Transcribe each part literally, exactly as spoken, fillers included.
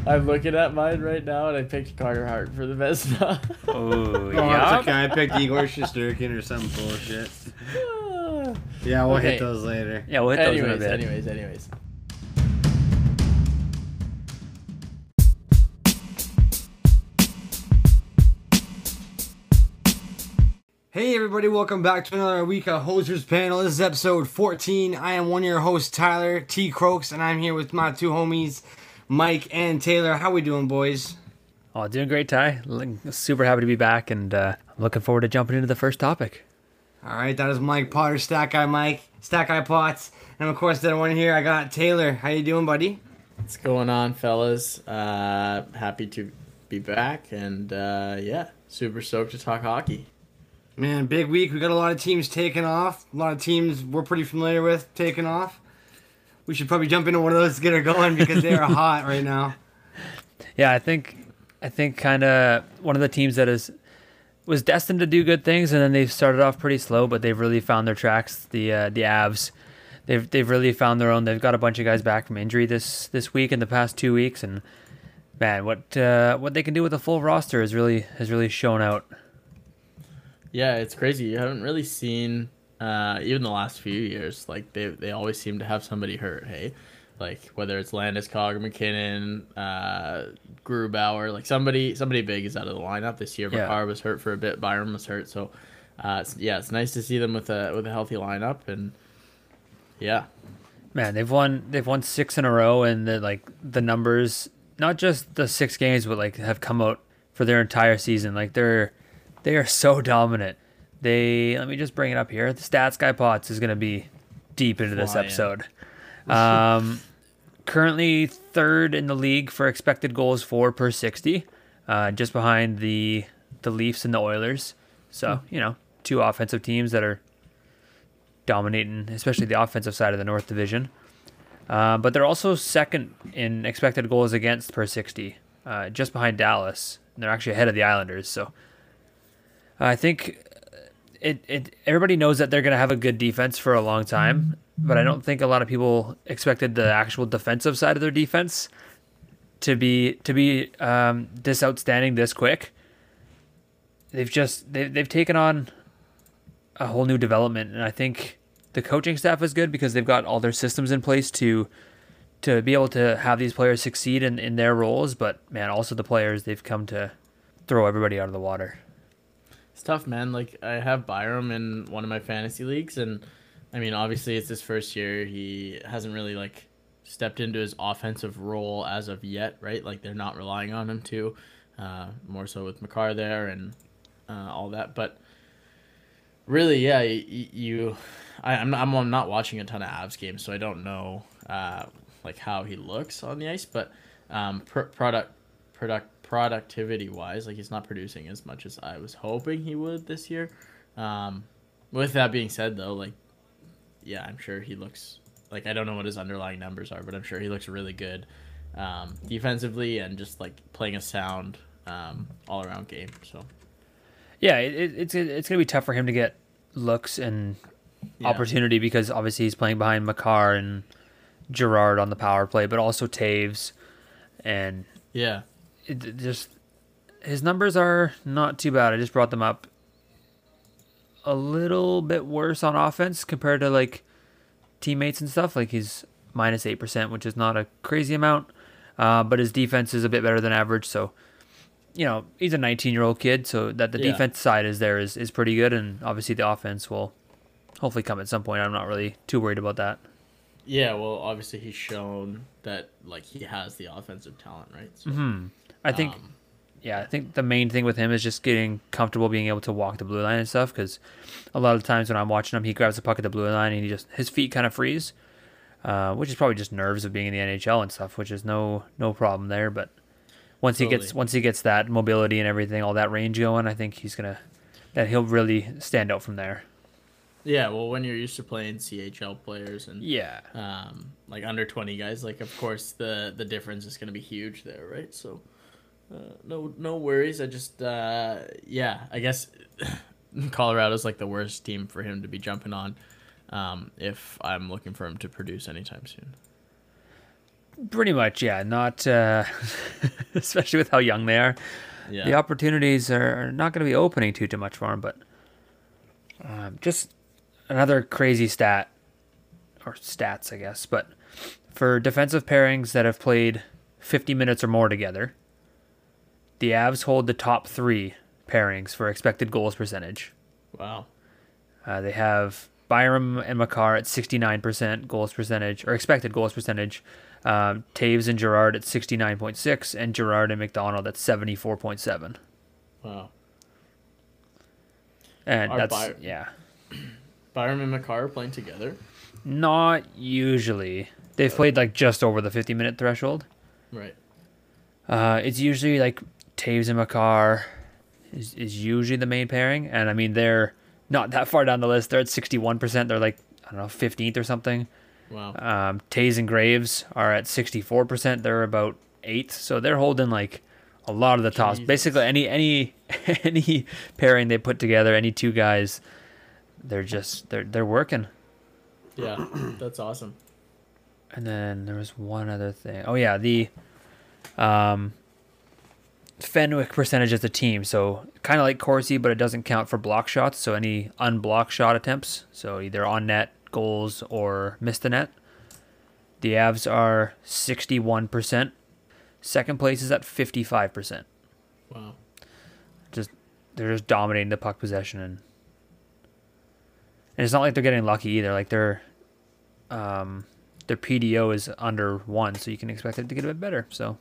I'm looking at mine right now, and I picked Carter Hart for the Vezina. Oh, Oh, yeah. it's okay. I picked Igor Shesterkin or some bullshit. Yeah, we'll Okay. hit those later. Yeah, we'll hit those in a anyways, bit. anyways, anyways. Hey everybody, welcome back to another week of Hosers Panel. This is episode fourteen. I am one of your hosts, Tyler T. Croaks, and I'm here with my two homies, Mike and Taylor. How we doing, boys? Oh, doing great, Ty. L- Super happy to be back, and uh, I'm looking forward to jumping into the first topic. Alright, that is Mike Potter, Stack Eye Mike, Stack Eye Potts. And of course, the other one here, I got Taylor. How you doing, buddy? What's going on, fellas? Uh, happy to be back, and uh, yeah, super stoked to talk hockey. Man, big week. We got a lot of teams taking off. A lot of teams we're pretty familiar with taking off. We should probably jump into one of those to get her going because they are hot right now. Yeah, I think I think kind of one of the teams that is was destined to do good things, and then they've started off pretty slow, but they've really found their tracks. The uh, the Avs, they've they've really found their own. They've got a bunch of guys back from injury this this week and the past two weeks, and man, what uh, what they can do with a full roster is really has really shown out. Yeah, it's crazy. You haven't really seen, uh, even the last few years, like they they always seem to have somebody hurt, hey? Like whether it's Landeskog or McKinnon, uh, Grubauer, like somebody somebody big is out of the lineup this year. Yeah. Makar was hurt for a bit, Byron was hurt, so uh, it's, yeah, it's nice to see them with a with a healthy lineup, and yeah, Man, they've won they've won six in a row, and the like the numbers, not just the six games, but like have come out for their entire season. Like they're they are so dominant. They let me just bring it up here. The Stats Guy Potts is going to be deep into this Flying. episode. Um, currently third in the league for expected goals for per sixty, uh, just behind the the Leafs and the Oilers. So you know, two offensive teams that are dominating, especially the offensive side of the North Division. Uh, but they're also second in expected goals against per sixty, uh, just behind Dallas. And they're actually ahead of the Islanders. So I think it, it everybody knows that they're going to have a good defense for a long time, but I don't think a lot of people expected the actual defensive side of their defense to be to be um, this outstanding this quick. They've just they they've taken on a whole new development, and I think the coaching staff is good because they've got all their systems in place to to be able to have these players succeed in, in their roles. But man, also the players, they've come to throw everybody out of the water. it's tough, man. Like I have Byram in one of my fantasy leagues, and I mean, obviously it's his first year. He hasn't really like stepped into his offensive role as of yet, right? Like they're not relying on him to, uh, more so with Makar there and uh, all that. But really, yeah, you, you I, I'm not, I'm not watching a ton of Avs games, so I don't know uh, like how he looks on the ice. But um, pr- product product productivity wise, like he's not producing as much as I was hoping he would this year. Um, with that being said, though, like yeah, I'm sure he looks like, I don't know what his underlying numbers are, but I'm sure he looks really good um, defensively and just like playing a sound um, all around game. So Yeah, it, it's it's gonna be tough for him to get looks and yeah. opportunity because obviously he's playing behind Makar and Gerard on the power play, but also Taves, and yeah. it it just his numbers are not too bad. I just brought them up. A little bit worse on offense compared to like teammates and stuff. Like he's minus eight percent, which is not a crazy amount, uh, but his defense is a bit better than average. So you know, he's a nineteen-year-old kid, so that the Yeah. defense side is there is, is pretty good, and obviously the offense will hopefully come at some point. I'm not really too worried about that. Yeah, well, obviously he's shown that like he has the offensive talent, right? So, Hmm. I think, um, yeah, I think the main thing with him is just getting comfortable being able to walk the blue line and stuff, because a lot of times when I'm watching him, he grabs the puck at the blue line and he just his feet kind of freeze, uh, which is probably just nerves of being in the N H L and stuff, which is no no problem there, but once he gets Totally. once he gets that mobility and everything, all that range going, I think he's gonna that he'll really stand out from there. yeah, well, when you're used to playing C H L players and Yeah. um, like under twenty guys, like of course the the difference is going to be huge there, right? So uh, no no worries. I just uh, yeah, I guess Colorado's like the worst team for him to be jumping on um, if I'm looking for him to produce anytime soon. Pretty much, yeah. Not uh, especially with how young they are. Yeah. The opportunities are not going to be opening too too much for him. But um, just another crazy stat, or stats, I guess. But for defensive pairings that have played fifty minutes or more together, the Avs hold the top three pairings for expected goals percentage. Wow. Uh, they have Byram and Makar at sixty-nine percent goals percentage, or expected goals percentage. Um, Taves and Gerard at sixty-nine point six, and Gerard and McDonald at seventy-four point seven. Wow. And Are that's, By- yeah. Byram and Makar playing together? Not usually. They've played like just over the fifty minute threshold. Right. Uh, it's usually like Taves and Makar is, is usually the main pairing. And I mean, they're not that far down the list. They're at sixty-one percent. They're like, I don't know, fifteenth or something. Wow. Um, Taves and Graves are at sixty-four percent. They're about eighth. So they're holding like a lot of the tops. Jesus. Basically, any any any pairing they put together, any two guys, they're just they're they're working. Yeah, that's awesome. And then there was one other thing. Oh yeah, the um, Fenwick percentage as a team. So kind of like Corsi, but it doesn't count for block shots. So any unblocked shot attempts, so either on net goals or missed the net. The Avs are sixty-one percent. Second place is at fifty-five percent. Wow. Just they're just dominating the puck possession, and and it's not like they're getting lucky either. Like they're um their P D O is under one, so you can expect it to get a bit better. So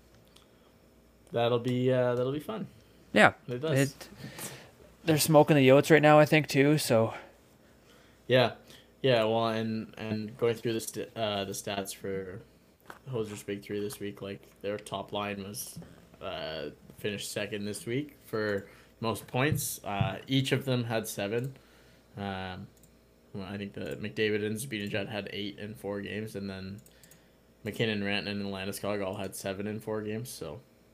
That'll be uh, that'll be fun. yeah, It does. it, they're smoking the Yotes right now, I think too. So Yeah, yeah. Well, and and going through the st- uh, the stats for Hosers Big Three this week, like their top line was uh, finished second this week for most points. Uh, each of them had seven. Um, well, I think the McDavid and Zibanejad had eight in four games, and then McKinnon, Rantanen, and Landeskog all had seven in four games. So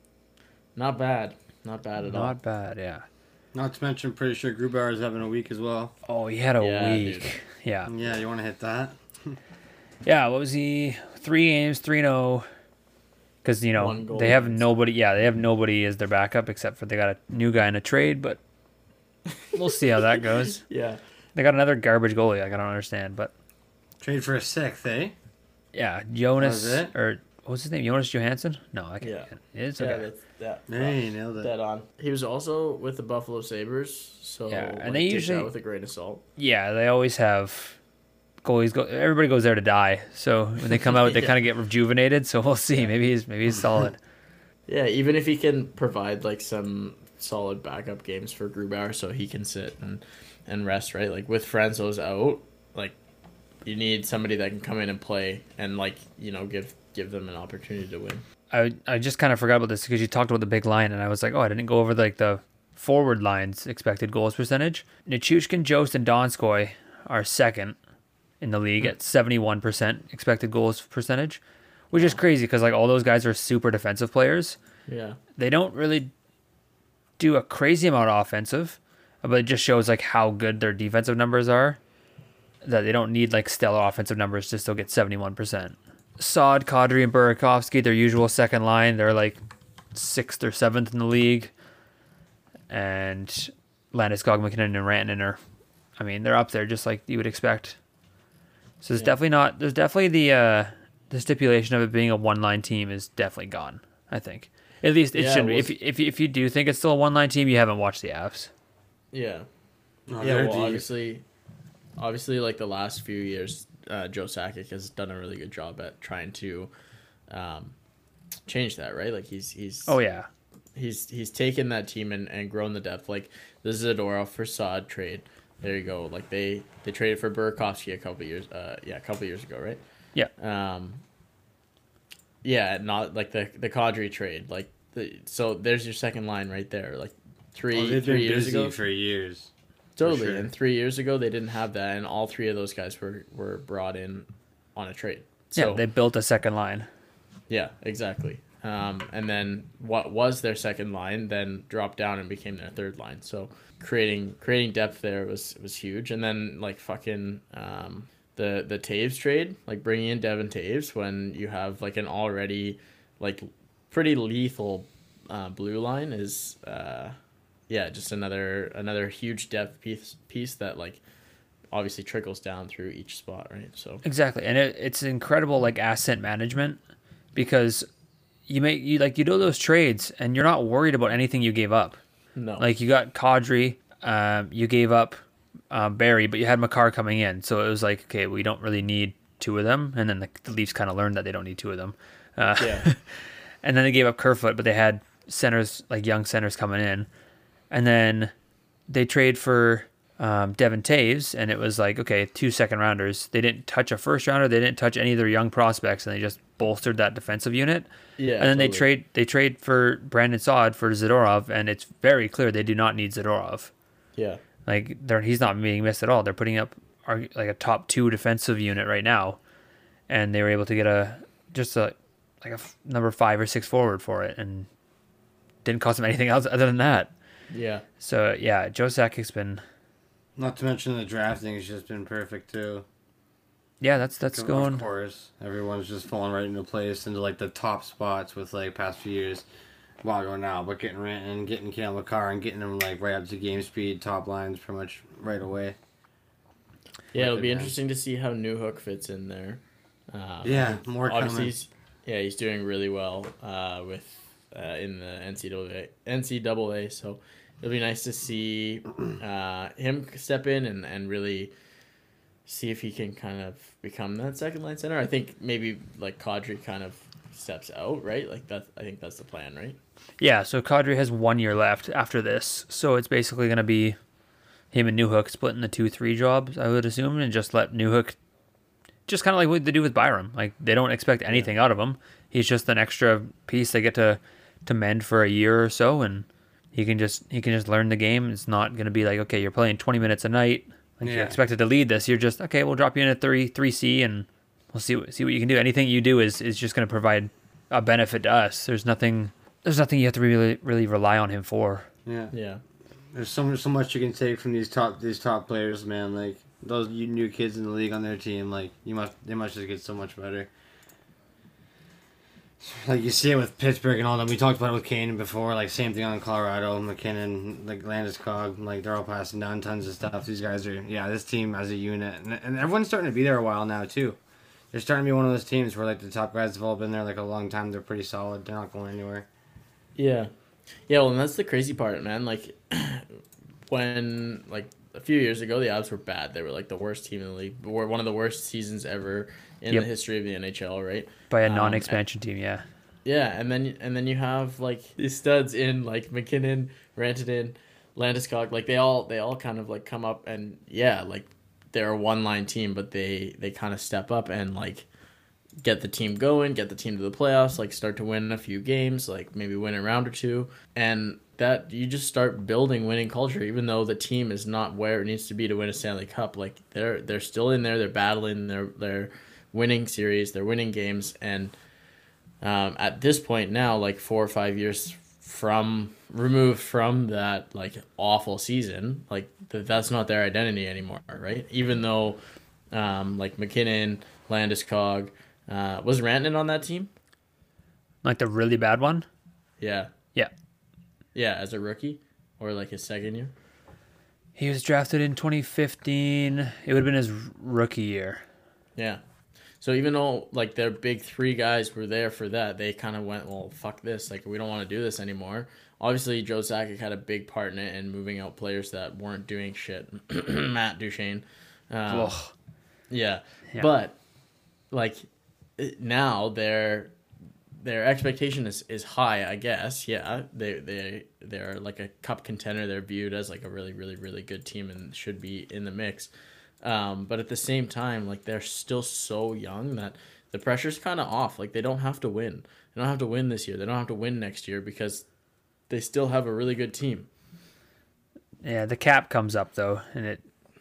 not bad, not bad at all. not bad, yeah. Not to mention, pretty sure Grubauer is having a week as well. Oh, he had a Yeah, week. dude. Yeah, Yeah, you want to hit that? yeah. What was he? Three games, three no. Because you know One goal they have against. nobody. Yeah, they have nobody as their backup except for they got a new guy in a trade, but we'll see how that goes. Yeah, They got another garbage goalie. Like, I don't understand, but Trade for a sixth, eh? yeah, Jonas That was it? or what's his name? Jonas Johansson? No, I can't. Yeah. It is yeah, okay. that's that. Hey, nailed it. Dead on. He was also with the Buffalo Sabres, so Yeah, and like, they take usually- that with a grain of salt. Yeah, they always have goalies. Go. Everybody goes there to die. So when they come out, they Yeah. kind of get rejuvenated. So we'll see. Maybe he's maybe he's solid. Yeah, even if he can provide like some solid backup games for Grubauer, so he can sit and and rest, right? Like with Franzo's out, like you need somebody that can come in and play and like you know give give them an opportunity to win. I I just kind of forgot about this because you talked about the big line, and I was like, oh, I didn't go over like the forward lines expected goals percentage. Nichushkin, Jost, and Donskoy are second in the league at seventy-one percent expected goals percentage, which is crazy because like all those guys are super defensive players. Yeah, They don't really do a crazy amount of offensive, but it just shows like how good their defensive numbers are. That they don't need like stellar offensive numbers to still get seventy-one percent. Saad, Kadri, and Burakovsky, their usual second line, they're like sixth or seventh in the league. And Landeskog, McKinnon, and Rantanen are, I mean, they're up there just like you would expect. So there's Yeah. definitely not, there's definitely the uh, the stipulation of it being a one line team is definitely gone. I think at least it Yeah, shouldn't be. well, If if if you do think it's still a one line team, you haven't watched the Avs. yeah, Oh, yeah. they're Well, deep. obviously, obviously, like the last few years, uh, Joe Sakic has done a really good job at trying to um, change that, right? Like he's he's Oh yeah, he's he's taken that team and, and grown the depth. Like the Zadorov for Saad trade. There you go. Like they, they traded for Burakovsky a couple years uh yeah, a couple years ago, right? yeah. Um Yeah, not like the the Kadri trade. Like the so there's your second line right there. Like three Oh, they've three been years busy ago. for years. Totally. sure. And three years ago they didn't have that, and all three of those guys were, were brought in on a trade. So Yeah, they built a second line. yeah, exactly. Um, and then what was their second line then dropped down and became their third line. So creating creating depth there was was huge. And then like fucking um, the the Taves trade, like bringing in Devin Taves when you have like an already like pretty lethal uh, blue line is uh, yeah, just another another huge depth piece piece that like obviously trickles down through each spot, right? So Exactly, and it, it's incredible like asset management because you make you like you do those trades and you're not worried about anything you gave up. no, Like you got Kadri, um, you gave up um, Barry, but you had Makar coming in, so it was like okay, we don't really need two of them, and then the, the Leafs kind of learned that they don't need two of them. Uh, yeah, and then they gave up Kerfoot, but they had centers like young centers coming in, and then they trade for um, Devin Taves, and it was like okay, two second rounders. They didn't touch a first rounder, they didn't touch any of their young prospects, and they just bolstered that defensive unit. yeah, And then they totally. trade they trade for Brandon Saad for Zadorov, and it's very clear they do not need Zadorov. yeah, Like they're he's not being missed at all. They're putting up argu- like a top two defensive unit right now, and they were able to get a just a like a f- number five or six forward for it, and didn't cost them anything else other than that. yeah, So yeah, Joe Sakic's been Not to mention the drafting has just been perfect too. yeah that's that's Of going course, everyone's just falling right into place into like the top spots with like past few years. Well, going now, but getting Ranton, getting Cale Makar, and getting them like right up to game speed, top lines pretty much right away. yeah. It'll Wicked, be man. interesting to see how Newhook fits in there. Um, Yeah, more obviously, coming. he's, yeah, he's doing really well uh, with uh, in the N C double A. N C double A. So it'll be nice to see uh, him step in and, and really see if he can kind of become that second line center. I think maybe like Kadri kind of steps out, right? Like that. I think that's the plan, right? yeah. So Kadri has one year left after this, so it's basically going to be him and Newhook splitting the two three jobs, I would assume, and just let Newhook just kind of like what they do with Byram. Like they don't expect anything out of him. He's just an extra piece they get to to mend for a year or so, and he can just he can just learn the game. It's not going to be like okay, you're playing twenty minutes a night. Like you're Yeah. expected to lead this. You're just okay. We'll drop you in at three three C and we'll see what see what you can do. Anything you do is is just going to provide a benefit to us. There's nothing there's nothing you have to really really rely on him for. Yeah. Yeah. There's so much, so much you can take from these top these top players, man. Like those you new kids in the league on their team, like you must they must just get so much better. Like you see it with Pittsburgh and all that. We talked about it with Kane before. Like same thing on Colorado, McKinnon, like Landeskog. Like they're all passing down tons of stuff. These guys are yeah. This team as a unit, and, and everyone's starting to be there a while now too. They're starting to be one of those teams where like the top guys have all been there like a long time. They're pretty solid. They're not going anywhere. Yeah. Yeah, well, and that's the crazy part, man. Like, when, like, a few years ago, the Avs were bad. They were, like, the worst team in the league. Were one of the worst seasons ever in Yep. the history of the N H L, right? By a Um, non-expansion team, yeah. Yeah, and then and then you have, like, these studs in, like, McKinnon, Rantanen, Landeskog. Like, they all, they all kind of, like, come up and, yeah, like, they're a one-line team, but they, they kind of step up and, like, get the team going, get the team to the playoffs, like start to win a few games, like maybe win a round or two. And that you just start building winning culture, even though the team is not where it needs to be to win a Stanley Cup. Like they're they're still in there, they're battling, they're they're winning series, they're winning games. And um, at this point now, like four or five years from removed from that like awful season, like th- that's not their identity anymore, right? Even though um, like McKinnon, Landeskog, Uh, was Rantanen on that team? Like the really bad one? Yeah. Yeah. Yeah, as a rookie or like his second year. He was drafted in twenty fifteen. It would have been his rookie year. Yeah. So even though like their big three guys were there for that, they kind of went, well, fuck this. Like we don't want to do this anymore. Obviously, Joe Sakic had a big part in it and moving out players that weren't doing shit. Matt Duchene. Um, Ugh. yeah. Yeah. But like now their their expectation is, is high, I guess. Yeah, they they they're like a cup contender. They're viewed as like a really really really good team and should be in the mix. Um, but at the same time, like they're still so young that the pressure's kind of off. Like they don't have to win. They don't have to win this year. They don't have to win next year because they still have a really good team. Yeah, the cap comes up though, and it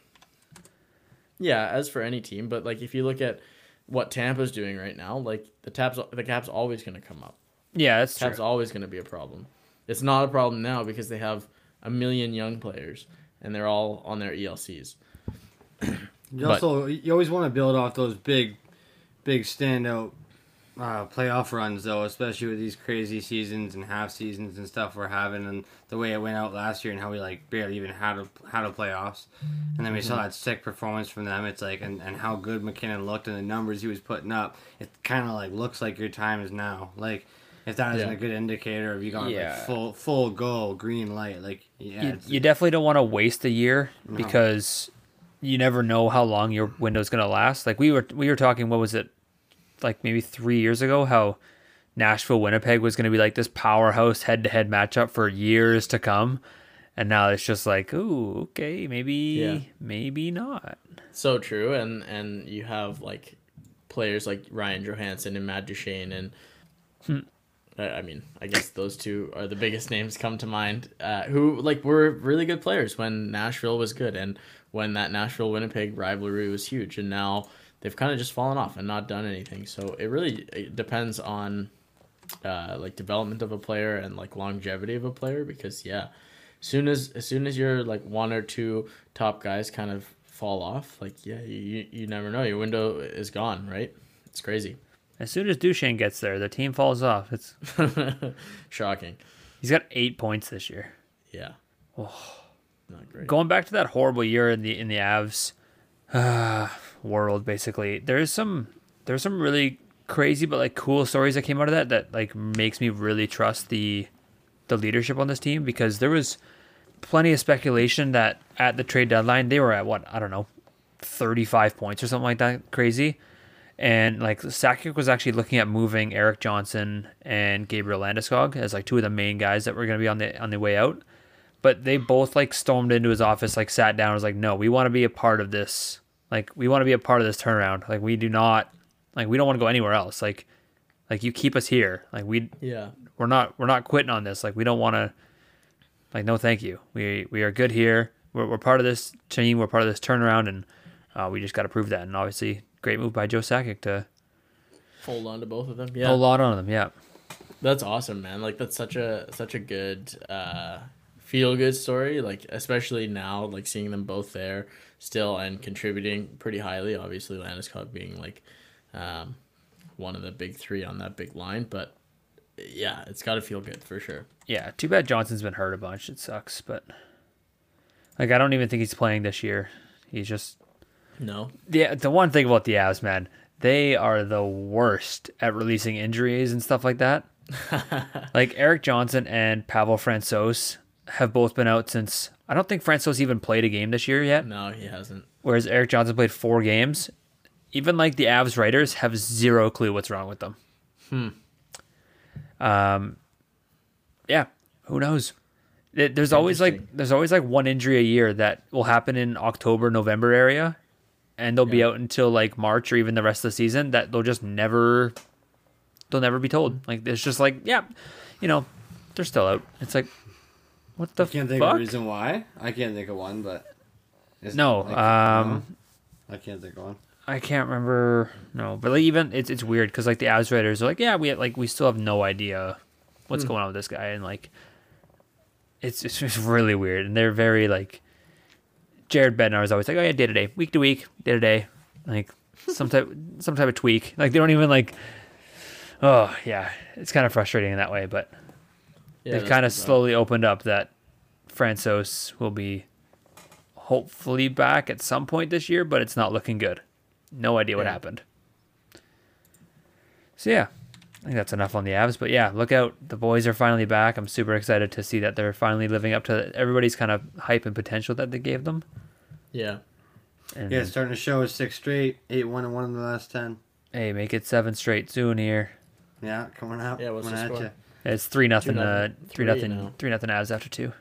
Yeah, as for any team, but like if you look at what Tampa's doing right now, like the taps, the cap's always going to come up. yeah, that's Cap's true. always going to be a problem. It's not a problem now because they have a million young players and they're all on their E L Cs. You But- also you always want to build off those big, big standout uh, playoff runs though, especially with these crazy seasons and half seasons and stuff we're having, and the way it went out last year and how we like barely even had a had a playoffs, and then we saw that sick performance from them. It's like and, and how good McKinnon looked and the numbers he was putting up. It kind of like looks like your time is now. Like if that isn't Yeah. a good indicator of you got Yeah. like full full go green light, like yeah, You, it's- you definitely don't want to waste a year No. because you never know how long your window is going to last. Like we were we were talking, what was it, like maybe three years ago, how Nashville Winnipeg was going to be like this powerhouse head to head matchup for years to come, and now it's just like, ooh, okay, maybe Yeah. maybe not. So true, and and you have like players like Ryan Johansson and Matt Duchene, and I I mean, I guess those two are the biggest names come to mind. Uh, who like were really good players when Nashville was good, and when that Nashville Winnipeg rivalry was huge, and now they've kind of just fallen off and not done anything. So it really it depends on uh, like development of a player and like longevity of a player, because yeah, soon as as soon as your like one or two top guys kind of fall off, like yeah, you you, you never know, your window is gone, right? It's crazy. As soon as Duchesne gets there, the team falls off. It's Shocking. he's got eight points this year. Yeah. Not great. Going back to that horrible year in the in the Avs uh, world, basically, there's some there's some really crazy but like cool stories that came out of that that like makes me really trust the the leadership on this team, because there was plenty of speculation that at the trade deadline they were at what, I don't know, thirty-five points or something like that, crazy. And like Sakic was actually looking at moving Eric Johnson and Gabriel Landeskog as like two of the main guys that were going to be on the on the way out. But they both like stormed into his office, like sat down and was like, no, we want to be a part of this. Like we want to be a part of this turnaround. Like we do not, like we don't want to go anywhere else. Like, like you keep us here. Like we, Yeah. we're not, we're not quitting on this. Like we don't want to, like, no, thank you. We, we are good here. We're, we're part of this team. We're part of this turnaround, and uh, we just got to prove that. And obviously, great move by Joe Sakic to Hold on to both of them. Yeah. hold on on them. Yeah. That's awesome, man. Like that's such a such a good uh feel good story, like especially now, like seeing them both there still and contributing pretty highly, obviously Landeskog being like um one of the big three on that big line, but yeah, it's got to feel good for sure. Yeah, too bad Johnson's been hurt a bunch. It sucks, but like I don't even think he's playing this year. He's just No. yeah. The one thing about the Avs, man, they are the worst at releasing injuries and stuff like that. Like Eric Johnson and Pavel Francouz have both been out since, I don't think Francouz even played a game this year yet. No, he hasn't. Whereas Eric Johnson played four games. Even like the Avs writers have zero clue what's wrong with them. Hmm. Um, yeah, who knows? There- There's always like Interesting. there's always like one injury a year that will happen in October, November area, and they'll be Yeah. out until like March or even the rest of the season. That they'll just never, they'll never be told. Like it's just like, yeah, you know, they're still out. It's like, what the I can't think of fuck? a reason why. I can't think of one, but it's No, like, um, no, I can't think of one. I can't remember. No, but like even it's it's weird because like the Avs writers are like, yeah, we like we still have no idea what's Hmm. going on with this guy, and like it's it's just really weird, and they're very like Jared Bednar is always like, oh yeah, day to day, week to week, day to day, like some type some type of tweak. Like they don't even like. Oh yeah, it's kind of frustrating in that way, but Yeah, they've that's kind of bizarre. slowly opened up that Francouz will be hopefully back at some point this year, but it's not looking good. No idea what Yeah. happened. So yeah, I think that's enough on the Avs. But yeah, look out. The boys are finally back. I'm super excited to see that they're finally living up to everybody's kind of hype and potential that they gave them. Yeah. And Yeah, it's starting to show us six straight, eight one and one in the last ten. hey, make it seven straight soon here. Yeah, coming up. Yeah, what's coming the at score? ya. It's three nothing. Uh, nothing. three Three nothing. now. Three nothing Avs after two.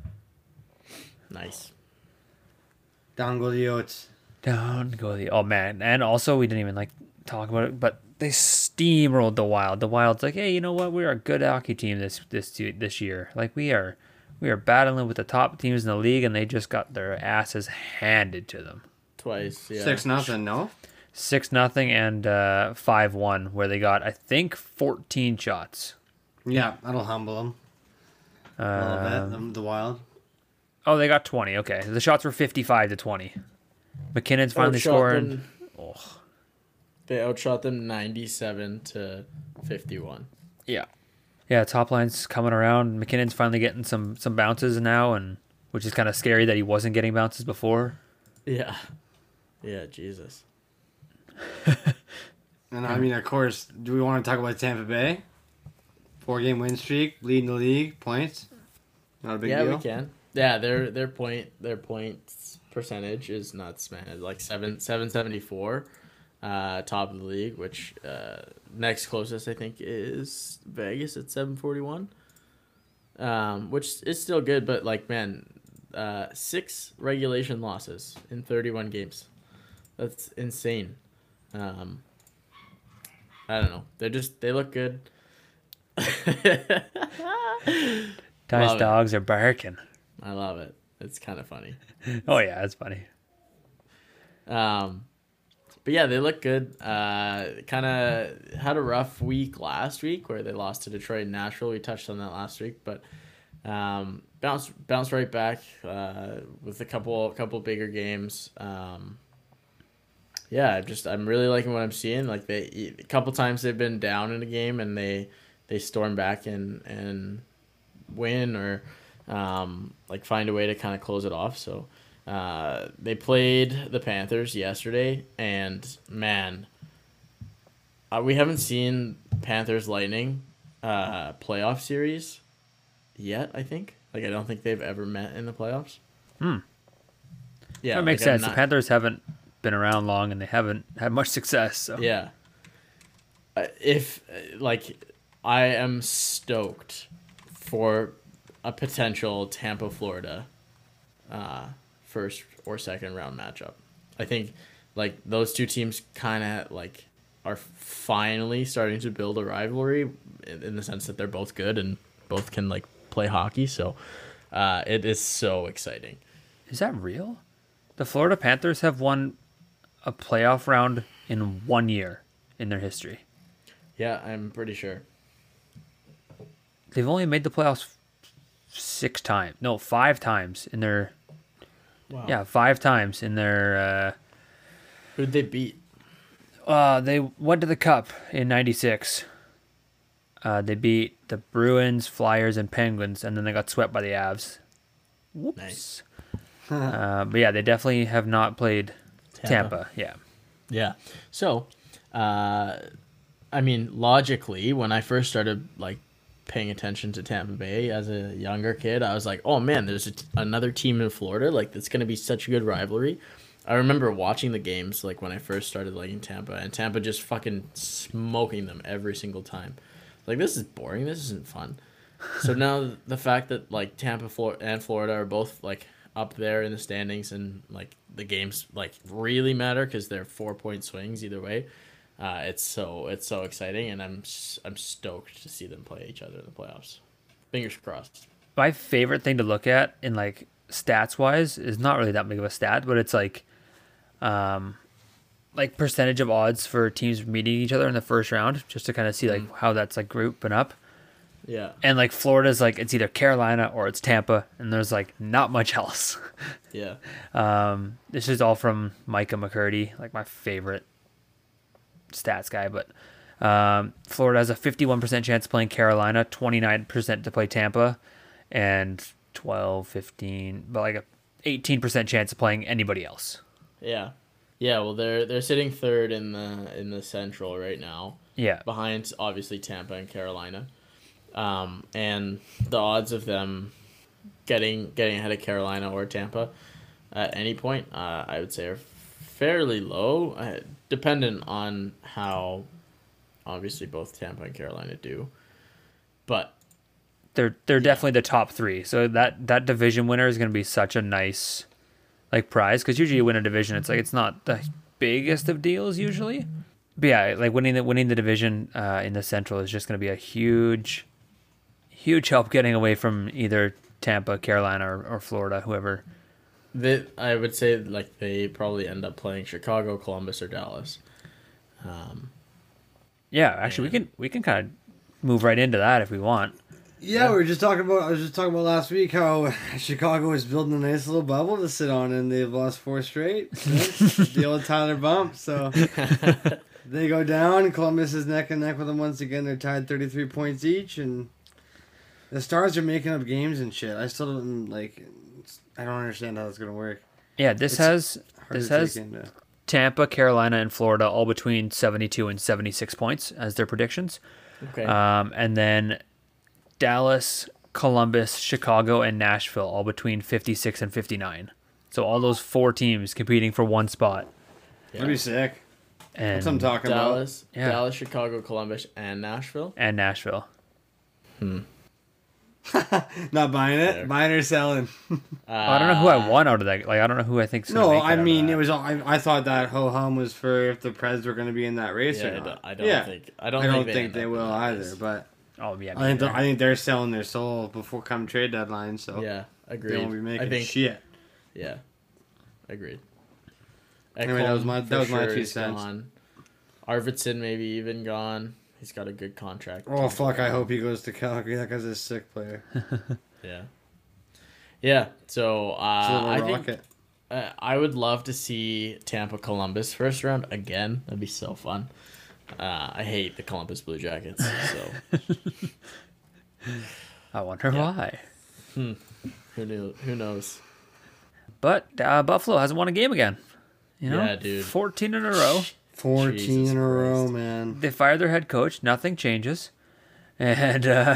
Nice. Down go the Oats. Down go the oh man, and also we didn't even like talk about it, but they steamrolled the Wild. The Wild's like, hey, you know what? We're a good hockey team this this this year. Like we are, we are battling with the top teams in the league, and they just got their asses handed to them. Twice. Yeah. Six nothing, no? Six nothing and uh, five one, where they got I think fourteen shots. Yeah, that'll humble them a little Um, bit. The, the Wild. oh, they got twenty. Okay, the shots were fifty five to twenty. McKinnon's finally Outshot scoring. them- They outshot them ninety-seven to fifty-one. Yeah. Yeah, top line's coming around. McKinnon's finally getting some some bounces now, and which is kind of scary that he wasn't getting bounces before. Yeah. Yeah, Jesus. And I mean, of course, do we want to talk about Tampa Bay? Four game win streak, leading the league, points. Not a big yeah, deal. we can. Yeah, their their point their points percentage is nuts, man. It's like seven seven seventy four, uh, top of the league. Which uh, next closest I think is Vegas at seven forty one. Um, which is still good, but like man, uh, six regulation losses in thirty one games. That's insane. Um, I don't know. They're just they look good. Ty's Love it. dogs are barking. I love it. It's kind of funny. Oh yeah, that's funny. Um, but yeah, they look good. Uh, kind of had a rough week last week where they lost to Detroit and Nashville. We touched on that last week, but um, bounced bounced right back uh, with a couple couple bigger games. Um, yeah, I just I'm really liking what I'm seeing. Like they a couple times they've been down in a game and they they storm back and and win or um, like find a way to kind of close it off. So. Uh, they played the Panthers yesterday, and man, uh, we haven't seen Panthers Lightning uh, playoff series yet. I think like I don't think they've ever met in the playoffs. Hmm. Yeah, That makes like, I'm sense. not- The Panthers haven't been around long, and they haven't had much success. So Yeah. Uh, if uh, like I am stoked for a potential Tampa Florida uh first or second round matchup. I think like those two teams kind of like are finally starting to build a rivalry in, in the sense that they're both good and both can like play hockey. So uh, it is so exciting. is that real? The Florida Panthers have won a playoff round in one year in their history. Yeah, I'm pretty sure. They've only made the playoffs six times. No, five times in their Wow. yeah, five times in their. Who'd they beat? Uh, uh, they went to the Cup in ninety-six. Uh, they beat the Bruins, Flyers, and Penguins, and then they got swept by the Avs. Whoops. Nice. uh, but yeah, they definitely have not played Tampa. Tampa. Yeah. Yeah. So, uh, I mean, logically, when I first started like paying attention to Tampa Bay as a younger kid, I was like, oh man, there's a t- another team in Florida. Like, that's going to be such a good rivalry. I remember watching the games like when I first started liking Tampa, and Tampa just fucking smoking them every single time. Like, this is boring. This isn't fun. So now the fact that like Tampa Flor- and Florida are both like up there in the standings and like the games like really matter because they're four point swings either way. Uh, it's so it's so exciting, and I'm s- I'm stoked to see them play each other in the playoffs. Fingers crossed. My favorite thing to look at in like stats wise is not really that big of a stat, but it's like, um, like percentage of odds for teams meeting each other in the first round, just to kind of see like Mm. how that's like grouping up. Yeah. And like Florida's like it's either Carolina or it's Tampa, and there's like not much else. Yeah. Um, this is all from Micah McCurdy, like my favorite stats guy. But um, Florida has a fifty-one percent chance of playing Carolina, twenty-nine percent to play Tampa, and twelve, fifteen, but like a eighteen percent chance of playing anybody else. Yeah. Yeah. Well, they're they're sitting third in the in the Central right now, Yeah. behind obviously Tampa and Carolina. Um, and the odds of them getting getting ahead of Carolina or Tampa at any point, uh, I would say, are fairly low, uh, dependent on how obviously both Tampa and Carolina do. But They're they're definitely the top three. So that that division winner is going to be such a nice like prize, because usually you win a division, it's like it's not the biggest of deals usually. But yeah, like winning the winning the division uh, in the Central is just going to be a huge, huge help getting away from either Tampa, Carolina, or, or Florida, whoever. they, I would say like they probably end up playing Chicago, Columbus, or Dallas. Um, Yeah, actually, we can we can kind of move right into that if we want. Yeah, we were just talking about. I was just talking about last week how Chicago is building a nice little bubble to sit on, and they've lost four straight. The old Tyler bump. So they go down. Columbus is neck and neck with them once again. They're tied thirty-three points each, and the Stars are making up games and shit. I still don't like. I don't understand how that's gonna work. Yeah, this It's has hard this to has take into- Tampa, Carolina, and Florida all between seventy-two and seventy-six points as their predictions. Okay. Um, and then Dallas, Columbus, Chicago, and Nashville all between fifty-six and fifty-nine. So all those four teams competing for one spot. That'd be sick. And That's what I'm talking Dallas, Yeah. Dallas, Chicago, Columbus, and Nashville. and Nashville. about. Not buying it. Fair. Buying or selling. Uh, I don't know who I want out of that. Like I don't know who I think's gonna No, make it I out of mean that. it was. all- I, I thought that ho hum was for if the Preds were going to be in that race Yeah, or I not. don't, I don't yeah. think. I don't, I don't think, think they, they end up will in that either. race. But Oh yeah, I think me I think they're selling their soul before come trade deadline. So Yeah, agreed. they won't be making I think. shit. Yeah, agreed. Anyway, that was Ekholm my- that for was my sure two is cents. Gone. Arvidsson maybe even gone. He's got a good contract. Oh fuck! I hope he goes to Calgary. That guy's a sick player. Yeah. Yeah. So It's a uh, little I rocket. think uh, I would love to see Tampa Columbus first round again. That'd be so fun. Uh, I hate the Columbus Blue Jackets. So I wonder Yeah. why. who knew? Who knows? But uh, Buffalo hasn't won a game again. You know, Yeah, dude. fourteen in a row. Fourteen Jesus in a row, Christ. man. They fired their head coach. Nothing changes, and uh,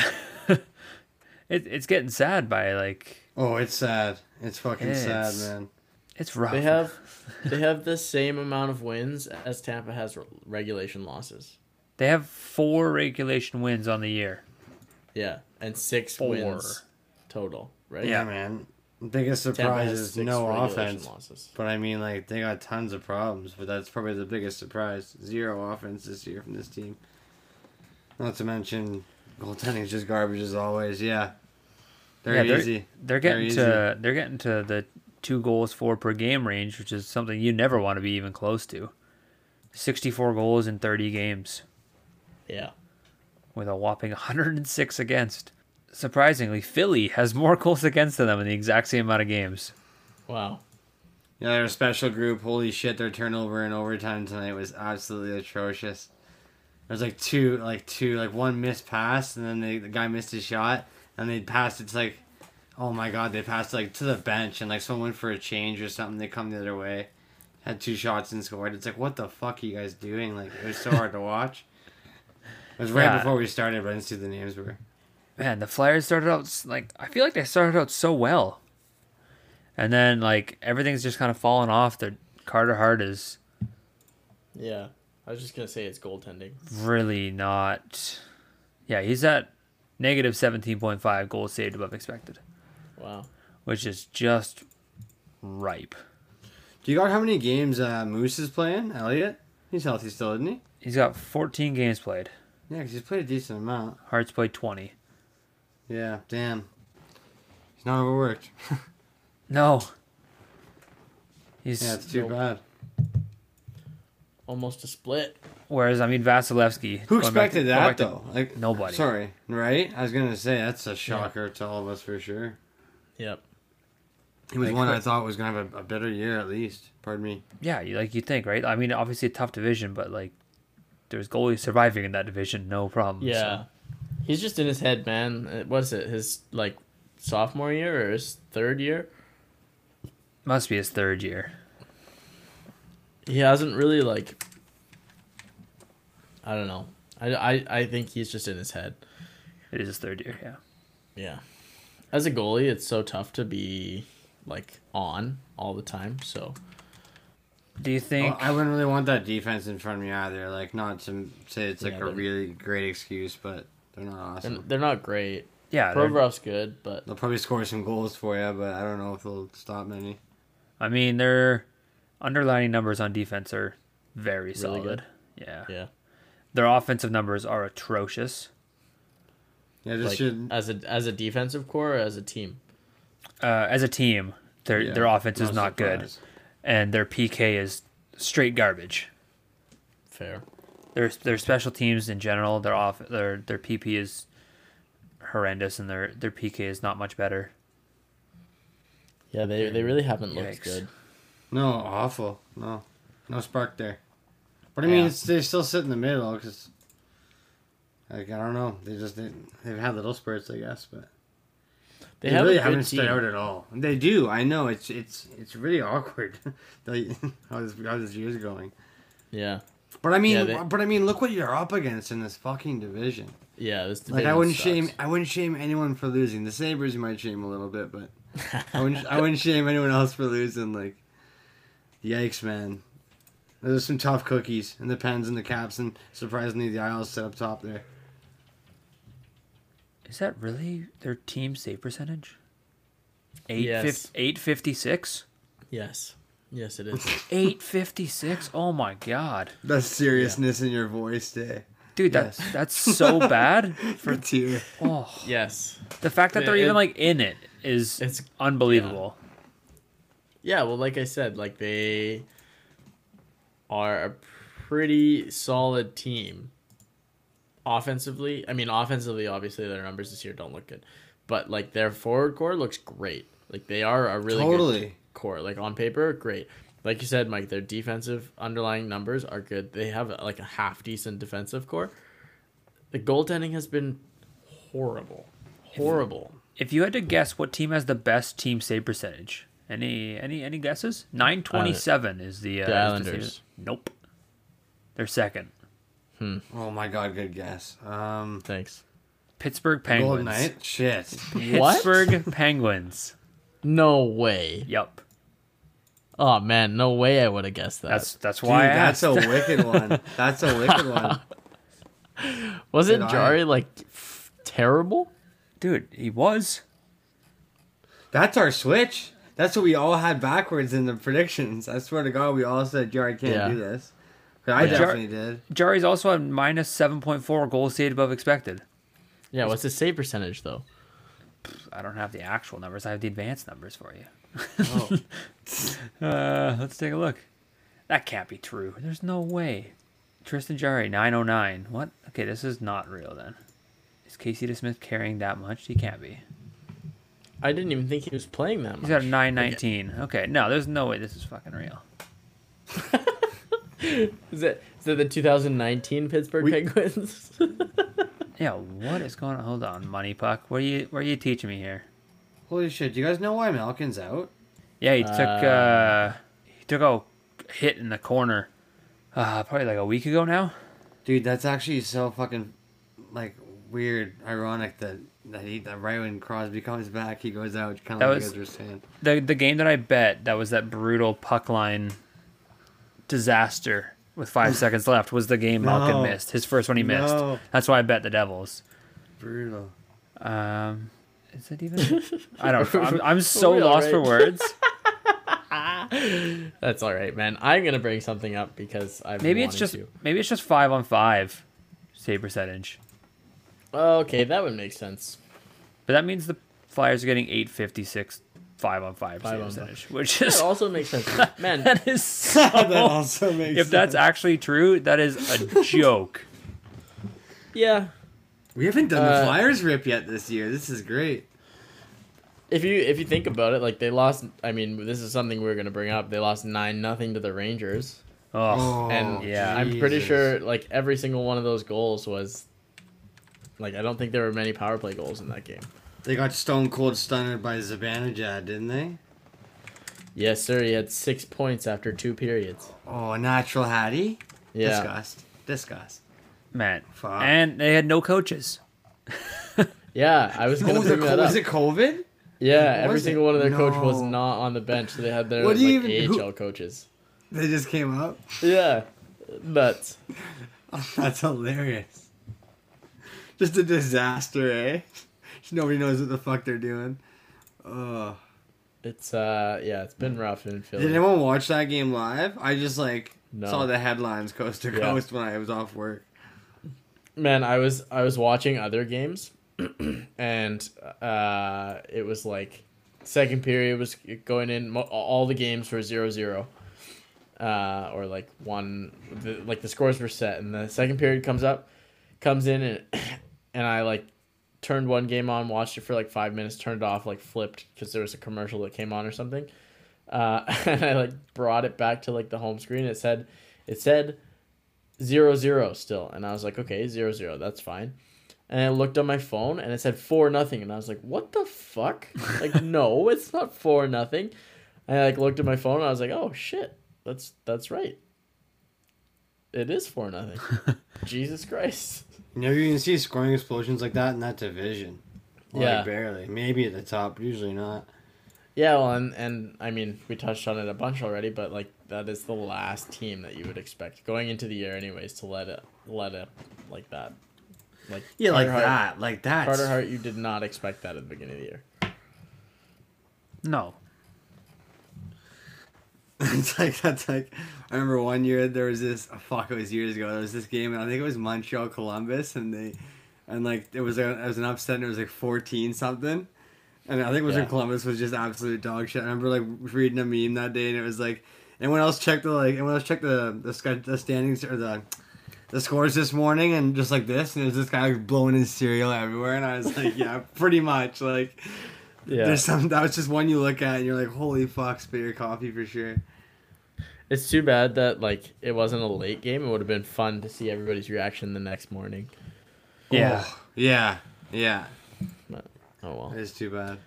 it, it's getting sad. By like, Oh, it's sad. It's fucking sad, It's- man. it's rough. They have they have the same amount of wins as Tampa has re- regulation losses. They have four regulation wins on the year. Yeah, and six Four. wins total, right? Yeah, man. Biggest Tampa surprise has is six no regulation offense. losses. But I mean, like, they got tons of problems, but that's probably the biggest surprise. Zero offense this year from this team. Not to mention, goaltending is just garbage as always. Yeah. They're Yeah, they're- easy. They're They're getting easy. to they're getting to the two goals for per game range, which is something you never want to be even close to. Sixty-four goals in thirty games, Yeah. with a whopping one hundred six against. Surprisingly, Philly has more goals against them in the exact same amount of games. Wow. Yeah, they're a special group. Holy shit, their turnover in overtime tonight was absolutely atrocious. There's like two, like two, like one missed pass, and then they, the guy missed his shot, and they passed it to like, oh my god, they passed like to the bench, and like someone went for a change or something. They come the other way, had two shots and scored. It's like, what the fuck are you guys doing? Like, it was so hard to watch. It was right Yeah. before we started, but I didn't see who the names were. Man, the Flyers started out s- like I feel like they started out so well, and then like everything's just kind of fallen off. Their Carter Hart is Yeah. I was just gonna say it's goaltending. really not. Yeah, he's at negative seventeen point five goals saved above expected, Wow. which is just ripe. Do you got how many games uh, Moose is playing? Elliot? He's healthy still, isn't he? He's got fourteen games played. Yeah, because he's played a decent amount. Hart's played twenty. Yeah, damn. He's not overworked. No. He's Yeah, it's too Nope. bad. Almost a split. whereas I mean Vasilevsky. Who going back expected to- going that back to- though? Like Nobody. Sorry, right? I was gonna say that's a shocker to all of us for sure. Yep. He was Like, one I Chris- thought was gonna have a, a better year at least. Pardon me. Yeah, you like you think, right? I mean, obviously a tough division, but like there's goalies surviving in that division, no problem. Yeah. so. He's just in his head, man. Uh, What is it? His like sophomore year or his third year? Must be his third year. He hasn't really like. I don't know. I, I, I think he's just in his head. It is his third year, yeah. Yeah. As a goalie, it's so tough to be like on all the time. So Do you think Well, I wouldn't really want that defense in front of me either. Like, not to say it's like Yeah, a but- really great excuse, but they're not they're, awesome. they're not great. yeah, they're- Provorov's good, but They'll probably score some goals for you, but I don't know if they'll stop many. I mean their underlining numbers on defense are very Really solid. good? Yeah. yeah. Their offensive numbers are atrocious. Yeah, just Like should. as a as a defensive core or as a team. Uh, as a team, their yeah, their offense is no not good, surprise. and their P K is straight garbage. Fair. Their their special teams in general, their off their their P P is horrendous, and their their P K is not much better. Yeah, they they really haven't looked Yikes. good. No, awful. No, no spark there. But I mean, Yeah. it's, they still sit in the middle because, like, I don't know. They just they, they've had little spurts, I guess, but They, they, have really a good haven't team. stood out at all. They do. I know. It's it's it's really awkward. Like, how this how this year's going. Yeah, But I mean, Yeah, they- but I mean, look what you're up against in this fucking division. yeah. This Like, I division wouldn't sucks. shame I wouldn't shame anyone for losing. The Sabres you might shame a little bit, but I wouldn't I wouldn't shame anyone else for losing. Like, yikes, man. There's some tough cookies, and the Pens and the Caps, and surprisingly the Isles set up top there. Is that really their team save percentage? Eight Yes. fif- eight fifty six. Yes, yes, it is. Eight fifty six. Oh my god, The seriousness in your voice, Day. dude, Yes. that's that's so bad. For tear. Oh, Yes. the fact that they're It- even like in it is It's unbelievable. Yeah, well, like I said, like they are a pretty solid team. Offensively, I mean, offensively, obviously their numbers this year don't look good, but like their forward core looks great. Like they are a really Totally. good core. Like on paper, great. Like you said, Mike, their defensive underlying numbers are good. They have like a half decent defensive core. The goaltending has been horrible, horrible. If you had to guess what team has the best team save percentage, any any any guesses? Nine twenty seven is the, uh, the is Islanders. save- Nope, they're second. Oh my god, good guess. Um, Thanks. Pittsburgh Golden Penguins. Knight? Shit. What? Pittsburgh Penguins. No way. Yep. Oh man, no way I would have guessed that. That's that's Dude, why I that's asked. a wicked one. That's a wicked one. Wasn't Did I? Jari like f- terrible? Dude, he was. That's our switch. That's what we all had backwards in the predictions. I swear to God, we all said Jared can't Yeah. do this. But I Yeah. definitely did. Jari's also at minus seven point four goals saved above expected. Yeah, what's his save percentage though? I don't have the actual numbers. I have the advanced numbers for you. Oh. Uh, let's take a look. That can't be true. There's no way. Tristan Jarry, nine oh nine. What? Okay, this is not real then. Is Casey DeSmith carrying that much? He can't be. I didn't even think he was playing that He's much. got a nine nineteen. Okay, no, there's no way this is fucking real. Is it is it the two thousand nineteen Pittsburgh We- Penguins? Yeah, what is going on? Hold on, Money Puck. What are you what are you teaching me here? Holy shit! Do you guys know why Malkin's out? Yeah, he took Uh, uh he took a hit in the corner. Uh probably like a week ago now. Dude, that's actually so fucking like weird, ironic that that he that right when Crosby comes back, he goes out, kind That of like was- you guys were saying. The the game that I bet that was that brutal puck line disaster with five seconds left was the game Malkin No. missed. His first one he missed. No. That's why I bet the Devils. Brutal. Um, is it even? I don't know. I'm, I'm so We all lost for right? words. That's all right, man. I'm gonna bring something up because I've Maybe it's wanted just to. maybe it's just five on five save percentage. Okay, that would make sense. But that means the Flyers are getting eight fifty six five on five, Five save on percentage, which That is also makes sense, man. that is so. that also makes If that's actually true, that is a joke. Yeah, We haven't done Uh, the Flyers rip yet this year. This is great. if you if you think about it, like they lost. I mean, this is something we are gonna bring up. They lost nine nothing to the Rangers, Oh, and yeah. I'm pretty Jesus. sure like every single one of those goals was. Like I don't think there were many power play goals in that game. They got stone cold stunned by Zibanejad, didn't they? Yes, sir. He had six points after two periods. Oh, a natural Hattie? Yeah. Disgust. Disgust. Man. Fuck. And they had no coaches. Yeah, I was gonna Oh, the, bring that was up. it COVID? Yeah, every Was it? single one of their coach was No. not on the bench. So they had their What like do you even- A H L who- coaches. They just came up? Yeah, nuts. That's hilarious. Just a disaster, eh? Nobody knows what the fuck they're doing. Oh. It's uh, yeah, it's been rough in Philly. Did anyone watch that game live? I just like No. saw the headlines coast to Yeah. coast when I was off work. Man, I was I was watching other games, and uh, it was like second period was going in. mo- All the games were zero zero, uh, or like one. The, like the scores were set, and the second period comes up, comes in, and and I like turned one game on, watched it for like five minutes, turned it off, like flipped because there was a commercial that came on or something. Uh, and I like brought it back to like the home screen. It said, it said zero zero still, and I was like, okay, zero zero, that's fine. And I looked on my phone and it said four nothing, and I was like, what the fuck? Like, no, it's not four nothing. And I like looked at my phone and I was like, oh shit, that's that's right. It is four nothing. Jesus Christ. You never even see scoring explosions like that in that division. Like, Yeah. barely. Maybe at the top, but usually not. Yeah, well, and, and I mean, we touched on it a bunch already, but like that is the last team that you would expect going into the year, anyways, to let it let it like that. Like Yeah, like Carter Hart- that. Like that. Carter Hart, you did not expect that at the beginning of the year. No. It's like, that's like, I remember one year there was this, oh, fuck, it was years ago, there was this game, and I think it was Montreal Columbus, and they, and like, it was, a, it was an upset, and it was like fourteen something, and I think it was Yeah. in Columbus was just absolute dog shit. I remember like reading a meme that day, and it was like, anyone else check the, like, anyone else check the, the, sc- the standings, or the, the scores this morning, and just like this, and it was this guy like blowing his cereal everywhere, and I was like, yeah, pretty much, like, Yeah, there's some, that was just one you look at, and you're like, holy fuck, spit your coffee for sure. it's too bad that like it wasn't a late game. It would have been fun to see everybody's reaction the next morning. Yeah. Oh, yeah. Yeah. But, oh well. It is too bad.